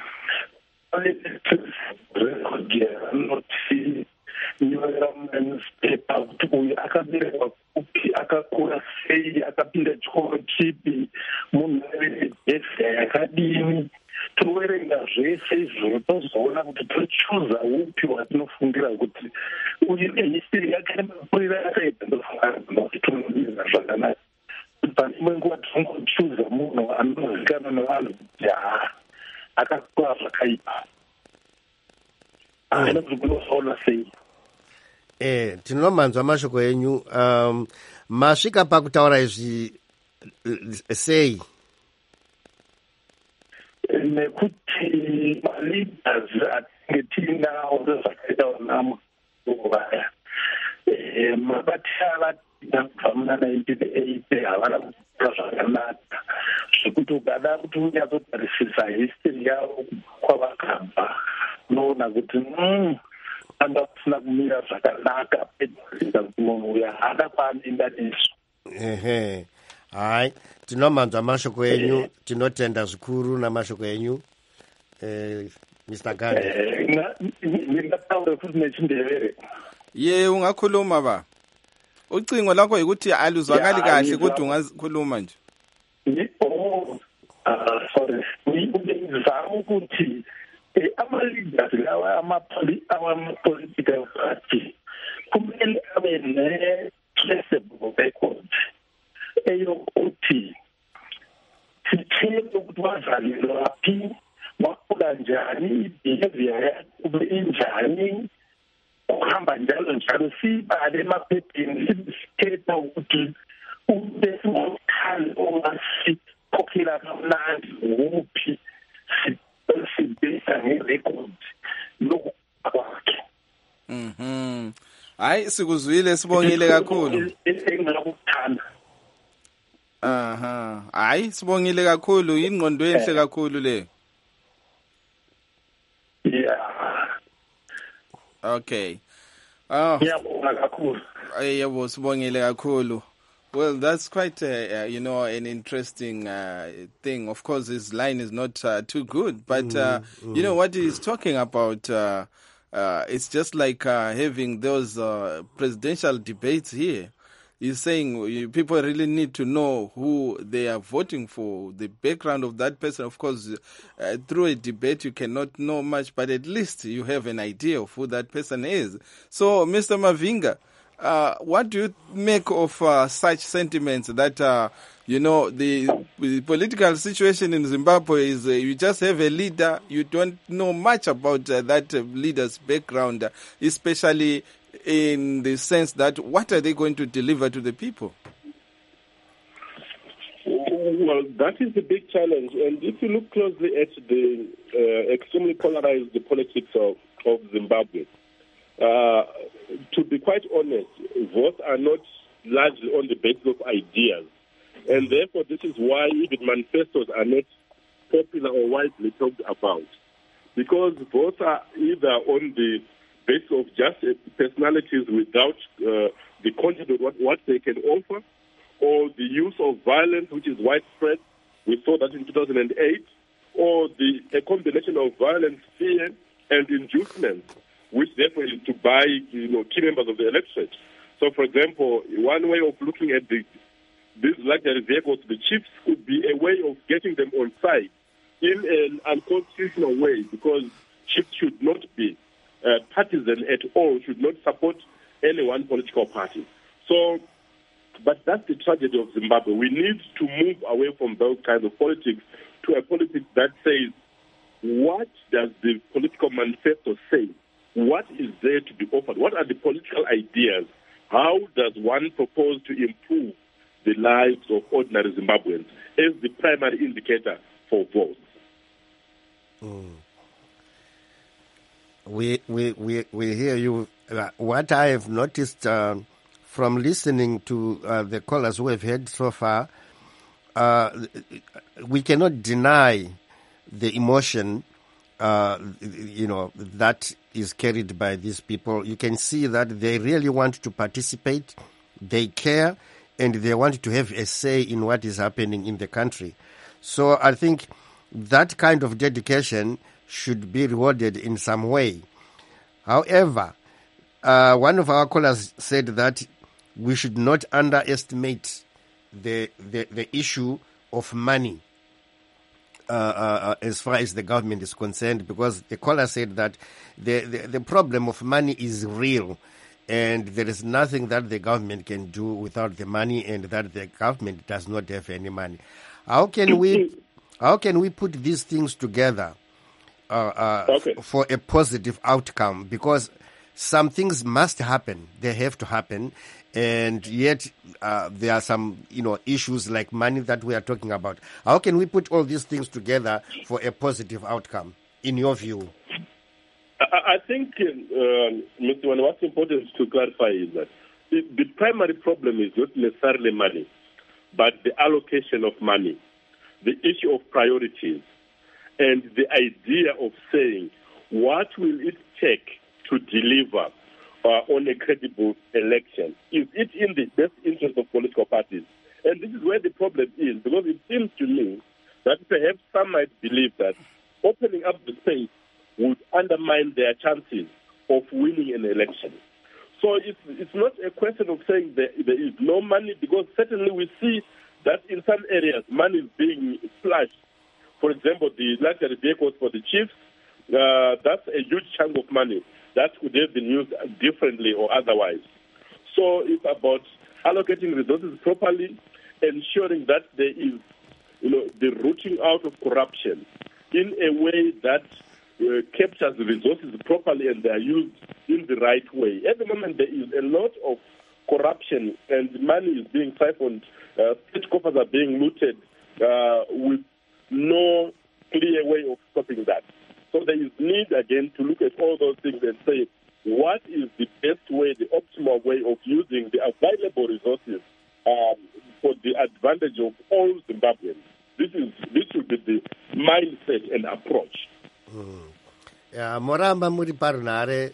vanoti nyorera munewspaper kuti uyu akaberekwa kupi, akakura sei, akapinda chikoro chipi, munhu avedhesiya yakadini. Toverenga zvese izvozvo tozoona kuti tochuza upi watinofungira kuti uyu nehistori yake nemakuriro akaita ndofunga kuti tonobiza zvakanaka. Pane nguva tinongochuza munhu anozikanwa nevanhu kuti akakura zvakaipa. Haina kuti kunozoona sei. Tinomanzwa mashoko enyu. Masvika pakutaura izvi sei? Nekuti maleaders atinge tiinawo zvakaita vanamuovaya mabatira vatina kubva muna 1980 havana kuita zvakanaka zvekuti ukada kuti unyatsotarisisa history yavo kwavakabva unoona kuti anga kusina kumira zvakanaka pedza kuti munhu uya haada kwaanoenda nesu. Hai, tinomanzwa mashoko enyu, tinotenda zvikuru namashoko enyu. Mr. Gandhi. Ndingataura futhi nechindevere. Ungakhuluma ba. ucingo lakho ukuthi aluzwakali kahle kodwa ungakhuluma nje. Sorry. Ngizama ukuthi ama-leaders lawa ama-political party kumele abe ne-traceable record eyokuthi sithele ukuthi wazalelwaphi, wakhula njani, i-behavior yakhe ube injani, ukuhamba njalo sibale emaphepheni sithetha ukuthi ube singumkhali ongasikhokhela kamnandi nguphi sibesa ngerecord lokwakhe. Hayi sikuzwile sibongile kakhulu. Enginakuthanda. Hayi sibongile kakhulu, ingqondo enhle kakhulu le. Yeah. Okay. Ngiyabonga kakhulu. Yebo sibongile kakhulu. Well, that's quite, an interesting thing. Of course, his line is not too good, but you know what he's talking about. It's just like having those presidential debates here. He's saying people really need to know who they are voting for, the background of that person. Of course, through a debate you cannot know much, but at least you have an idea of who that person is. So, Mr. Mavinga, what do you make of such sentiments that, the political situation in Zimbabwe is you just have a leader, you don't know much about that leader's background, especially in the sense that what are they going to deliver to the people? Well, that is the big challenge. And if you look closely at the extremely polarized politics of Zimbabwe, to be quite honest, votes are not largely on the basis of ideas. And therefore, this is why even manifestos are not popular or widely talked about. Because votes are either on the basis of just personalities without the content of what they can offer, or the use of violence, which is widespread. We saw that in 2008, or a combination of violence, fear, and inducement, which therefore is to buy, key members of the electorate. So, for example, one way of looking at these luxury vehicles, the chiefs could be a way of getting them on side in an unconstitutional way, because chiefs should not be partisan at all, should not support any one political party. So, but that's the tragedy of Zimbabwe. We need to move away from those kinds of politics to a politics that says, what does the political manifesto say? What is there to be offered? What are the political ideas? How does one propose to improve the lives of ordinary Zimbabweans as the primary indicator for votes? We hear you. What I have noticed from listening to the callers who have heard so far, we cannot deny the emotion, that is carried by these people. You can see that they really want to participate, they care, and they want to have a say in what is happening in the country. So I think that kind of dedication should be rewarded in some way. However, one of our callers said that we should not underestimate the issue of money as far as the government is concerned, because the caller said that the problem of money is real, and there is nothing that the government can do without the money, and that the government does not have any money. How can we put these things together for a positive outcome? Because some things must happen; they have to happen, and yet there are some issues like money that we are talking about. How can we put all these things together for a positive outcome, in your view? I think, Mr. Wan, what's important to clarify is that the primary problem is not necessarily money, but the allocation of money, the issue of priorities, and the idea of saying what will it take to deliver on a credible election. Is it in the best interest of political parties? And this is where the problem is, because it seems to me that perhaps some might believe that opening up the space would undermine their chances of winning an election. So So it's not a question of saying there is no money, because certainly we see that in some areas money is being splashed. For example, the luxury vehicles for the chiefs, that's a huge chunk of money that could have been used differently or otherwise. So it's about allocating resources properly, ensuring that there is, the rooting out of corruption in a way that captures the resources properly and they are used in the right way. At the moment, there is a lot of corruption and money is being siphoned. State coffers are being looted with no clear way of stopping that. So there is need, again, to look at all those things and say, what is the best way, the optimal way of using the available resources for the advantage of all Zimbabweans? This should be the mindset and approach. Moramba muri parunare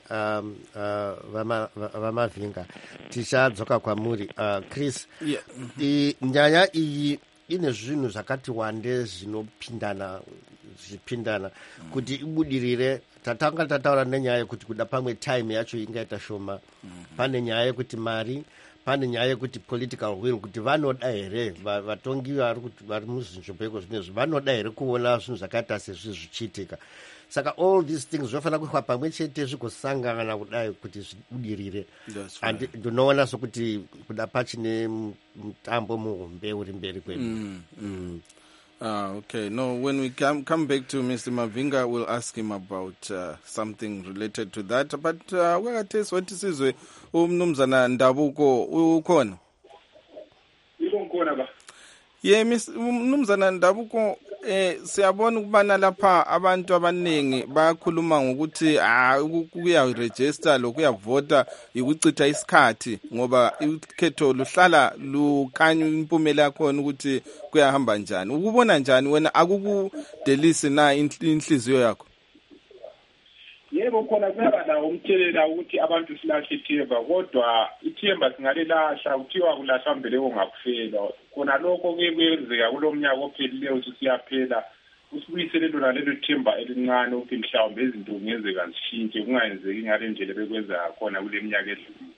vamavhinga tichadzoka kwamuri. Chris, nyaya iyi ine zvinhu zvakati wande zvinopindana kuti ibudirire. Tatanga tataura nenyaya yekuti kuda pamwe time yacho ingaita shoma, pane nyaya yekuti mari, pane nyaya yekuti political will, kuti vanoda here vatongi vari muzinzvimbo zvinezvi vanoda here kuona zvinhu zvakaita sezvi zvichiitika. Saka all these things zvofanira kuiswa pamwe chete zvigosangana kudai kuti zvibudirire. Ndinoona sokuti kuda pachine mutambo muhombe uri mberi kwedu. Okay. No, when we come back to Mr. Mavinga, we'll ask him about something related to that. But wakateswa tisizwe umnumzana Ndabuko ukhona. Ukhona ba. Yeah, umnumzana Ndabuko, siyabona ukubana lapha abantu abaningi bayakhuluma ngokuthi kuya-register lokuyavota ukuchitha isikhathi ngoba ikhetho luhlala lukhanya impumela yakhona ukuthi kuyahamba njani. Ukubona njani wena, akukudelisi na inhliziyo yakho? Yebo, khona kungaba nawo umthelela ukuthi abantu silahle ithemba, kodwa ithemba singalilahla, kuthiwa kulahla mbeleko ngakufela. Khona lokho kuyenzeka kulomnyaka ophelileyo siyaphela, usibuyisele lona lelo themba elincane ukuthi mhlawumbe izinto kungenzeka zishintshe, kungayenzeki ngale ndlela bekwenza khona kule minyaka edlule.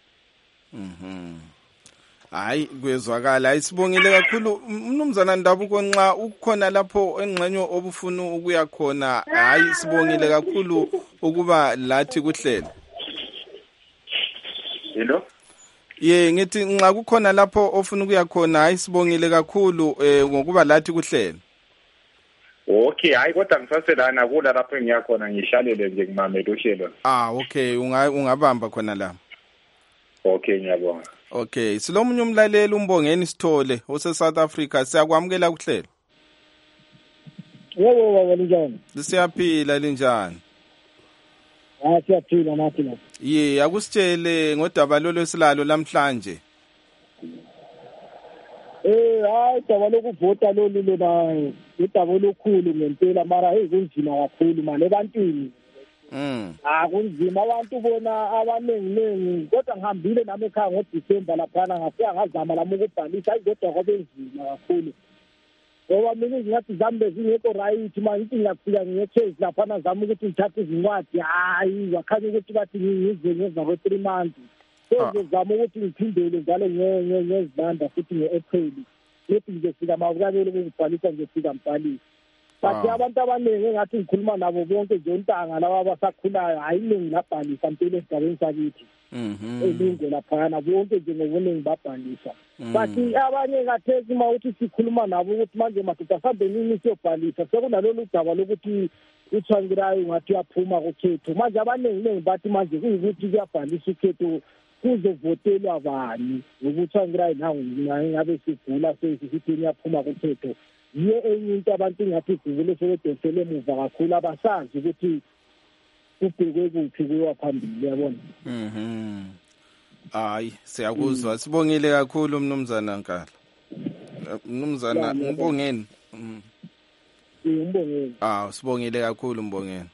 Hayi, kwezwakala. Isibongile kakhulu mnumzana Ndabuko, nxa ukhona lapho engxenye obufuna ukuya khona. Hayi, sibongile kakhulu ukuba lathi kuhlelo. Hello? Ngithi nxa kukhona lapho ofuna ukuya khona, hayi sibongile kakhulu ngokuba lathi kuhlelo. Okay, hayi kodwa ngisaselana kula lapho engiyakhona ngihlalele nje ngimamela uhlelo. Okay, ungabamba khona la. Okay, ngiyabonga. Okay, silomunye umlaleli uMbongeni Sithole ose South Africa, siyakwamukela kuhlelo. Yebo, linjani? Siyaphila, linjani? Siyaphila nathi la. Akusitshele ngodaba lolwesilalo namhlanje. Hayi, daba lokuvota lolu lona idaba olukhulu ngempela, mara kunzima kakhulu manje ebantwini. Kunzima, abantu bona abanengi, kodwa ngihambile nami ekhaya ngoDisemba laphana, ngafika ngazama lami ukubhalisa, kodwa kwabenzima kakhulu. Ngoba mina izingathi zami bezingekho right, manje ngithi ngiyafika ngiye-chase laphana zama ukuthi ngithathe izincwadi, hayi wakhanya ukuthi bathi ngize ngemva kwe-3 months. So ngizama ukuthi ngiphindele njalo ngezilanda futhi nge-April. Lethi ngizofika mawukabele ukubhalisa, ngizofika ngibhalise. But abantu abaningi engathi ngikhuluma nabo bonke nje untanga laba abasakhulayo, hayi ningi labhalisa mpela esigabeni sakithi. Elingo laphana bonke nje ngobuningi babhalisa. But abanye kathesi uma uthi sikhuluma nabo ukuthi manje madoda sambe nini siyobhalisa, sekunalolu daba lokuthi uthwangirayo ngathi uyaphuma kukhetho. Manje abaningi bathi manje kuyikuthi kuyabhalisa ukhetho kuzovotelwa bani, ukuthwangirayo nangu ngabe sigula sesithi uyaphuma kukhetho. Yiyo enye into abantu ngathi sivule sebedosele emuva kakhulu, abasazi ukuthi kubhekwe kuphi kuyiwa phambili, yabona. Hayi, siyakuzwa. Sibongile kakhulu mnumzana Nkala. Mnumzana Mbongeni. Mbongeni. Sibongile kakhulu Mbongeni.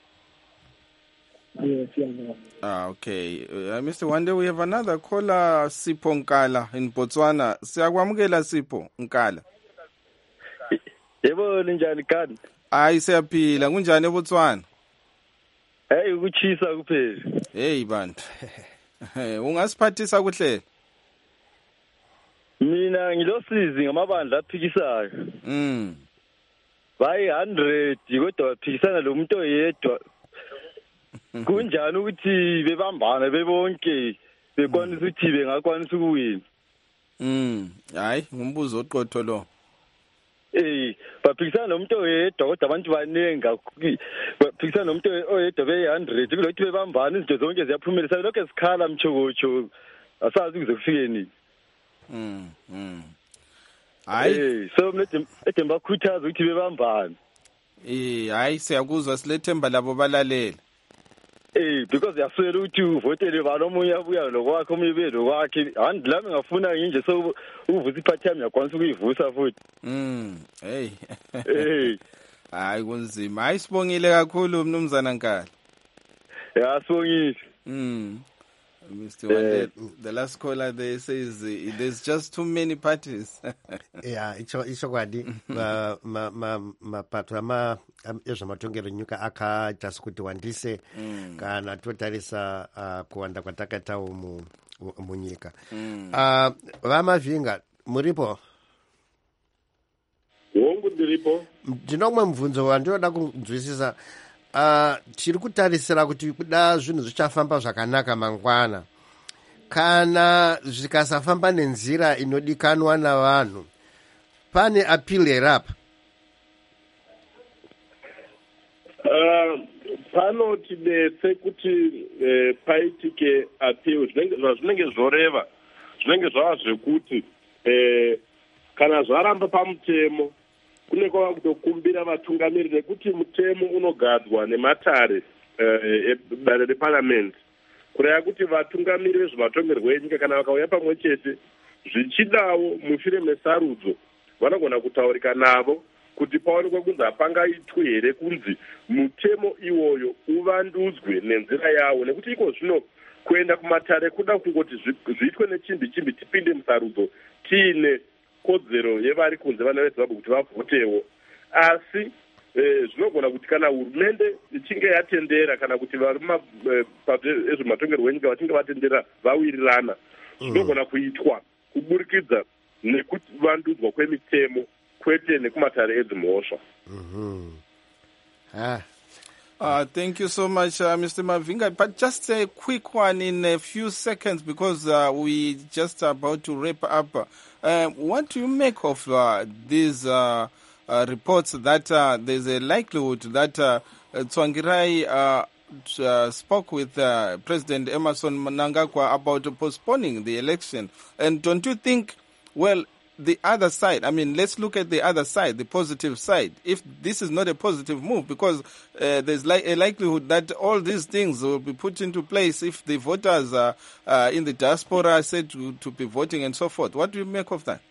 Yes, yeah. Okay. Mr. Wande, we have another caller, Sipho Nkala in Botswana. Siyakwamukela Sipho Nkala. Yebo, linjani kani? Hayi, siyaphila. Kunjani eBotswana? Hey, ukuchisa kuphela. Hey bantu. Ungasiphathisa kuhle. Mina ngilosizi ngamabandla aphikisayo. Bayi 100 kodwa baphikisana lo muntu oyedwa. Kunjani ukuthi bebambana bebonke bekwanisa ukuthi bengakwanisa ukuwina? Hayi ngumbuzo oqotho lo. Baphikisana nomuntu oyedwa kodwa abantu baningi baphikisana nomuntu oyedwa be100 kulokuthi bebambana izinto zonke ziyaphumelisa lokho esikhala mchokocho asazi kuze kufike nini. Hayi so mlethe bakhuthaza ukuthi bebambana. Hayi siyakuzwa silethemba labo balalela. Because yaswela ukuthi uvotele balo omunye abuya lokwakhe omunye belo kwakhe and lami ngafuna nje so uvusa iphathi yami yakwanisa ukuyivusa futhi. Hayi kunzima. Hayi sibongile kakhulu mnumzana Nkala. Sibongile. Mr. Wande, the last caller there says there's just too many parties. Icho kwadi mapatwa ezvamatongero nyika akaita sekuti wandise kana totarisa kuwanda kwatakatawo munyika. Vamavhinga muripo? Wongu ndiripo. Ndinomwe mubvunzo wandinoda kunzwisisa. Tiri kutarisira kuti kuda zvinhu zvichafamba zvakanaka mangwana kana zvikasafamba nenzira inodikanwa navanhu pane appeal herapa. Panotidetse kuti paitike appeal zvinenge zvoreva zvinenge zvava zvekuti kana zvaramba pamutemo kune kwava kutokumbira vatungamiriri nekuti mutemo unogadzwa nematare edare reparamende kureva kuti vatungamiriri vezvematongerwo enyika kana vakauya pamwe chete zvichidawo mushure mesarudzo vanogona kutaurika navo kuti paonekwa kunzi hapangaitwe here kunzi mutemo iwoyo uvandudzwe nenzira yawo nekuti iko zvino kuenda kumatare kuda kungoti zviitwe nechimbi chimbi tipinde musarudzo tiine kodzero yevari kunze vana vezimbabwe kuti vavhotewo asi zvinogona kuti kana hurumende ichinge yatendera kana kuti vari ezvematongerwo enyika vachinge vatendera vawirirana zvinogona kuitwa kuburikidza nekuvandudzwa kwemitemo kwete nekumatare edzimhosva. Thank you so much, Mr. Mavinga. But just a quick one in a few seconds because we just about to wrap up. What do you make of these reports that there's a likelihood that Tsvangirai spoke with President Emmerson Mnangagwa about postponing the election? And don't you think, well, the other side, I mean, let's look at the other side, the positive side. If this is not a positive move, because there's a likelihood that all these things will be put into place if the voters in the diaspora are said to be voting and so forth. What do you make of that?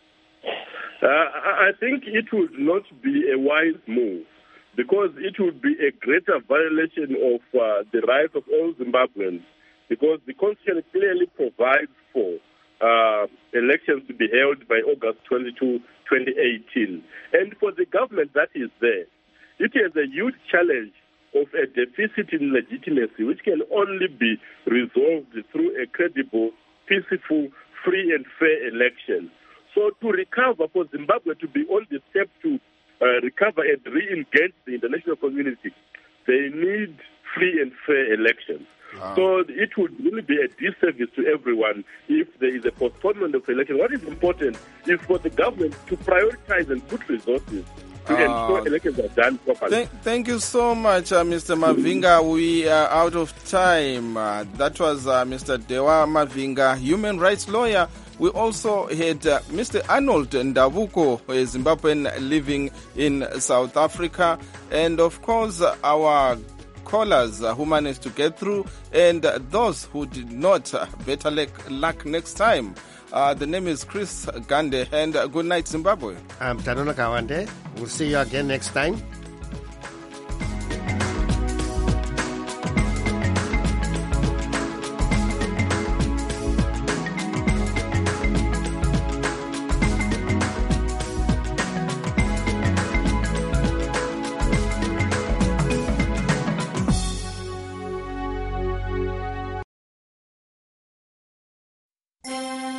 I think it would not be a wise move because it would be a greater violation of the rights of all Zimbabweans because the Constitution clearly provides for elections to be held by August 22, 2018. And for the government that is there, it has a huge challenge of a deficit in legitimacy, which can only be resolved through a credible, peaceful, free and fair election. So to recover, for Zimbabwe to be on the step to recover and re-engage the international community, they need free and fair elections. So it would really be a disservice to everyone if there is a postponement of election. What is important is for the government to prioritize and put resources to ensure elections are done properly. Thank you so much, Mr. Mavinga. We are out of time. That was Mr. Dewa Mavinga, human rights lawyer. We also had Mr. Arnold Ndabuko, a Zimbabwean living in South Africa. And of course, our callers who managed to get through, and those who did not, better luck next time. The name is Chris Gande, and good night, Zimbabwe. I'm Tanona Kawande. We'll see you again next time.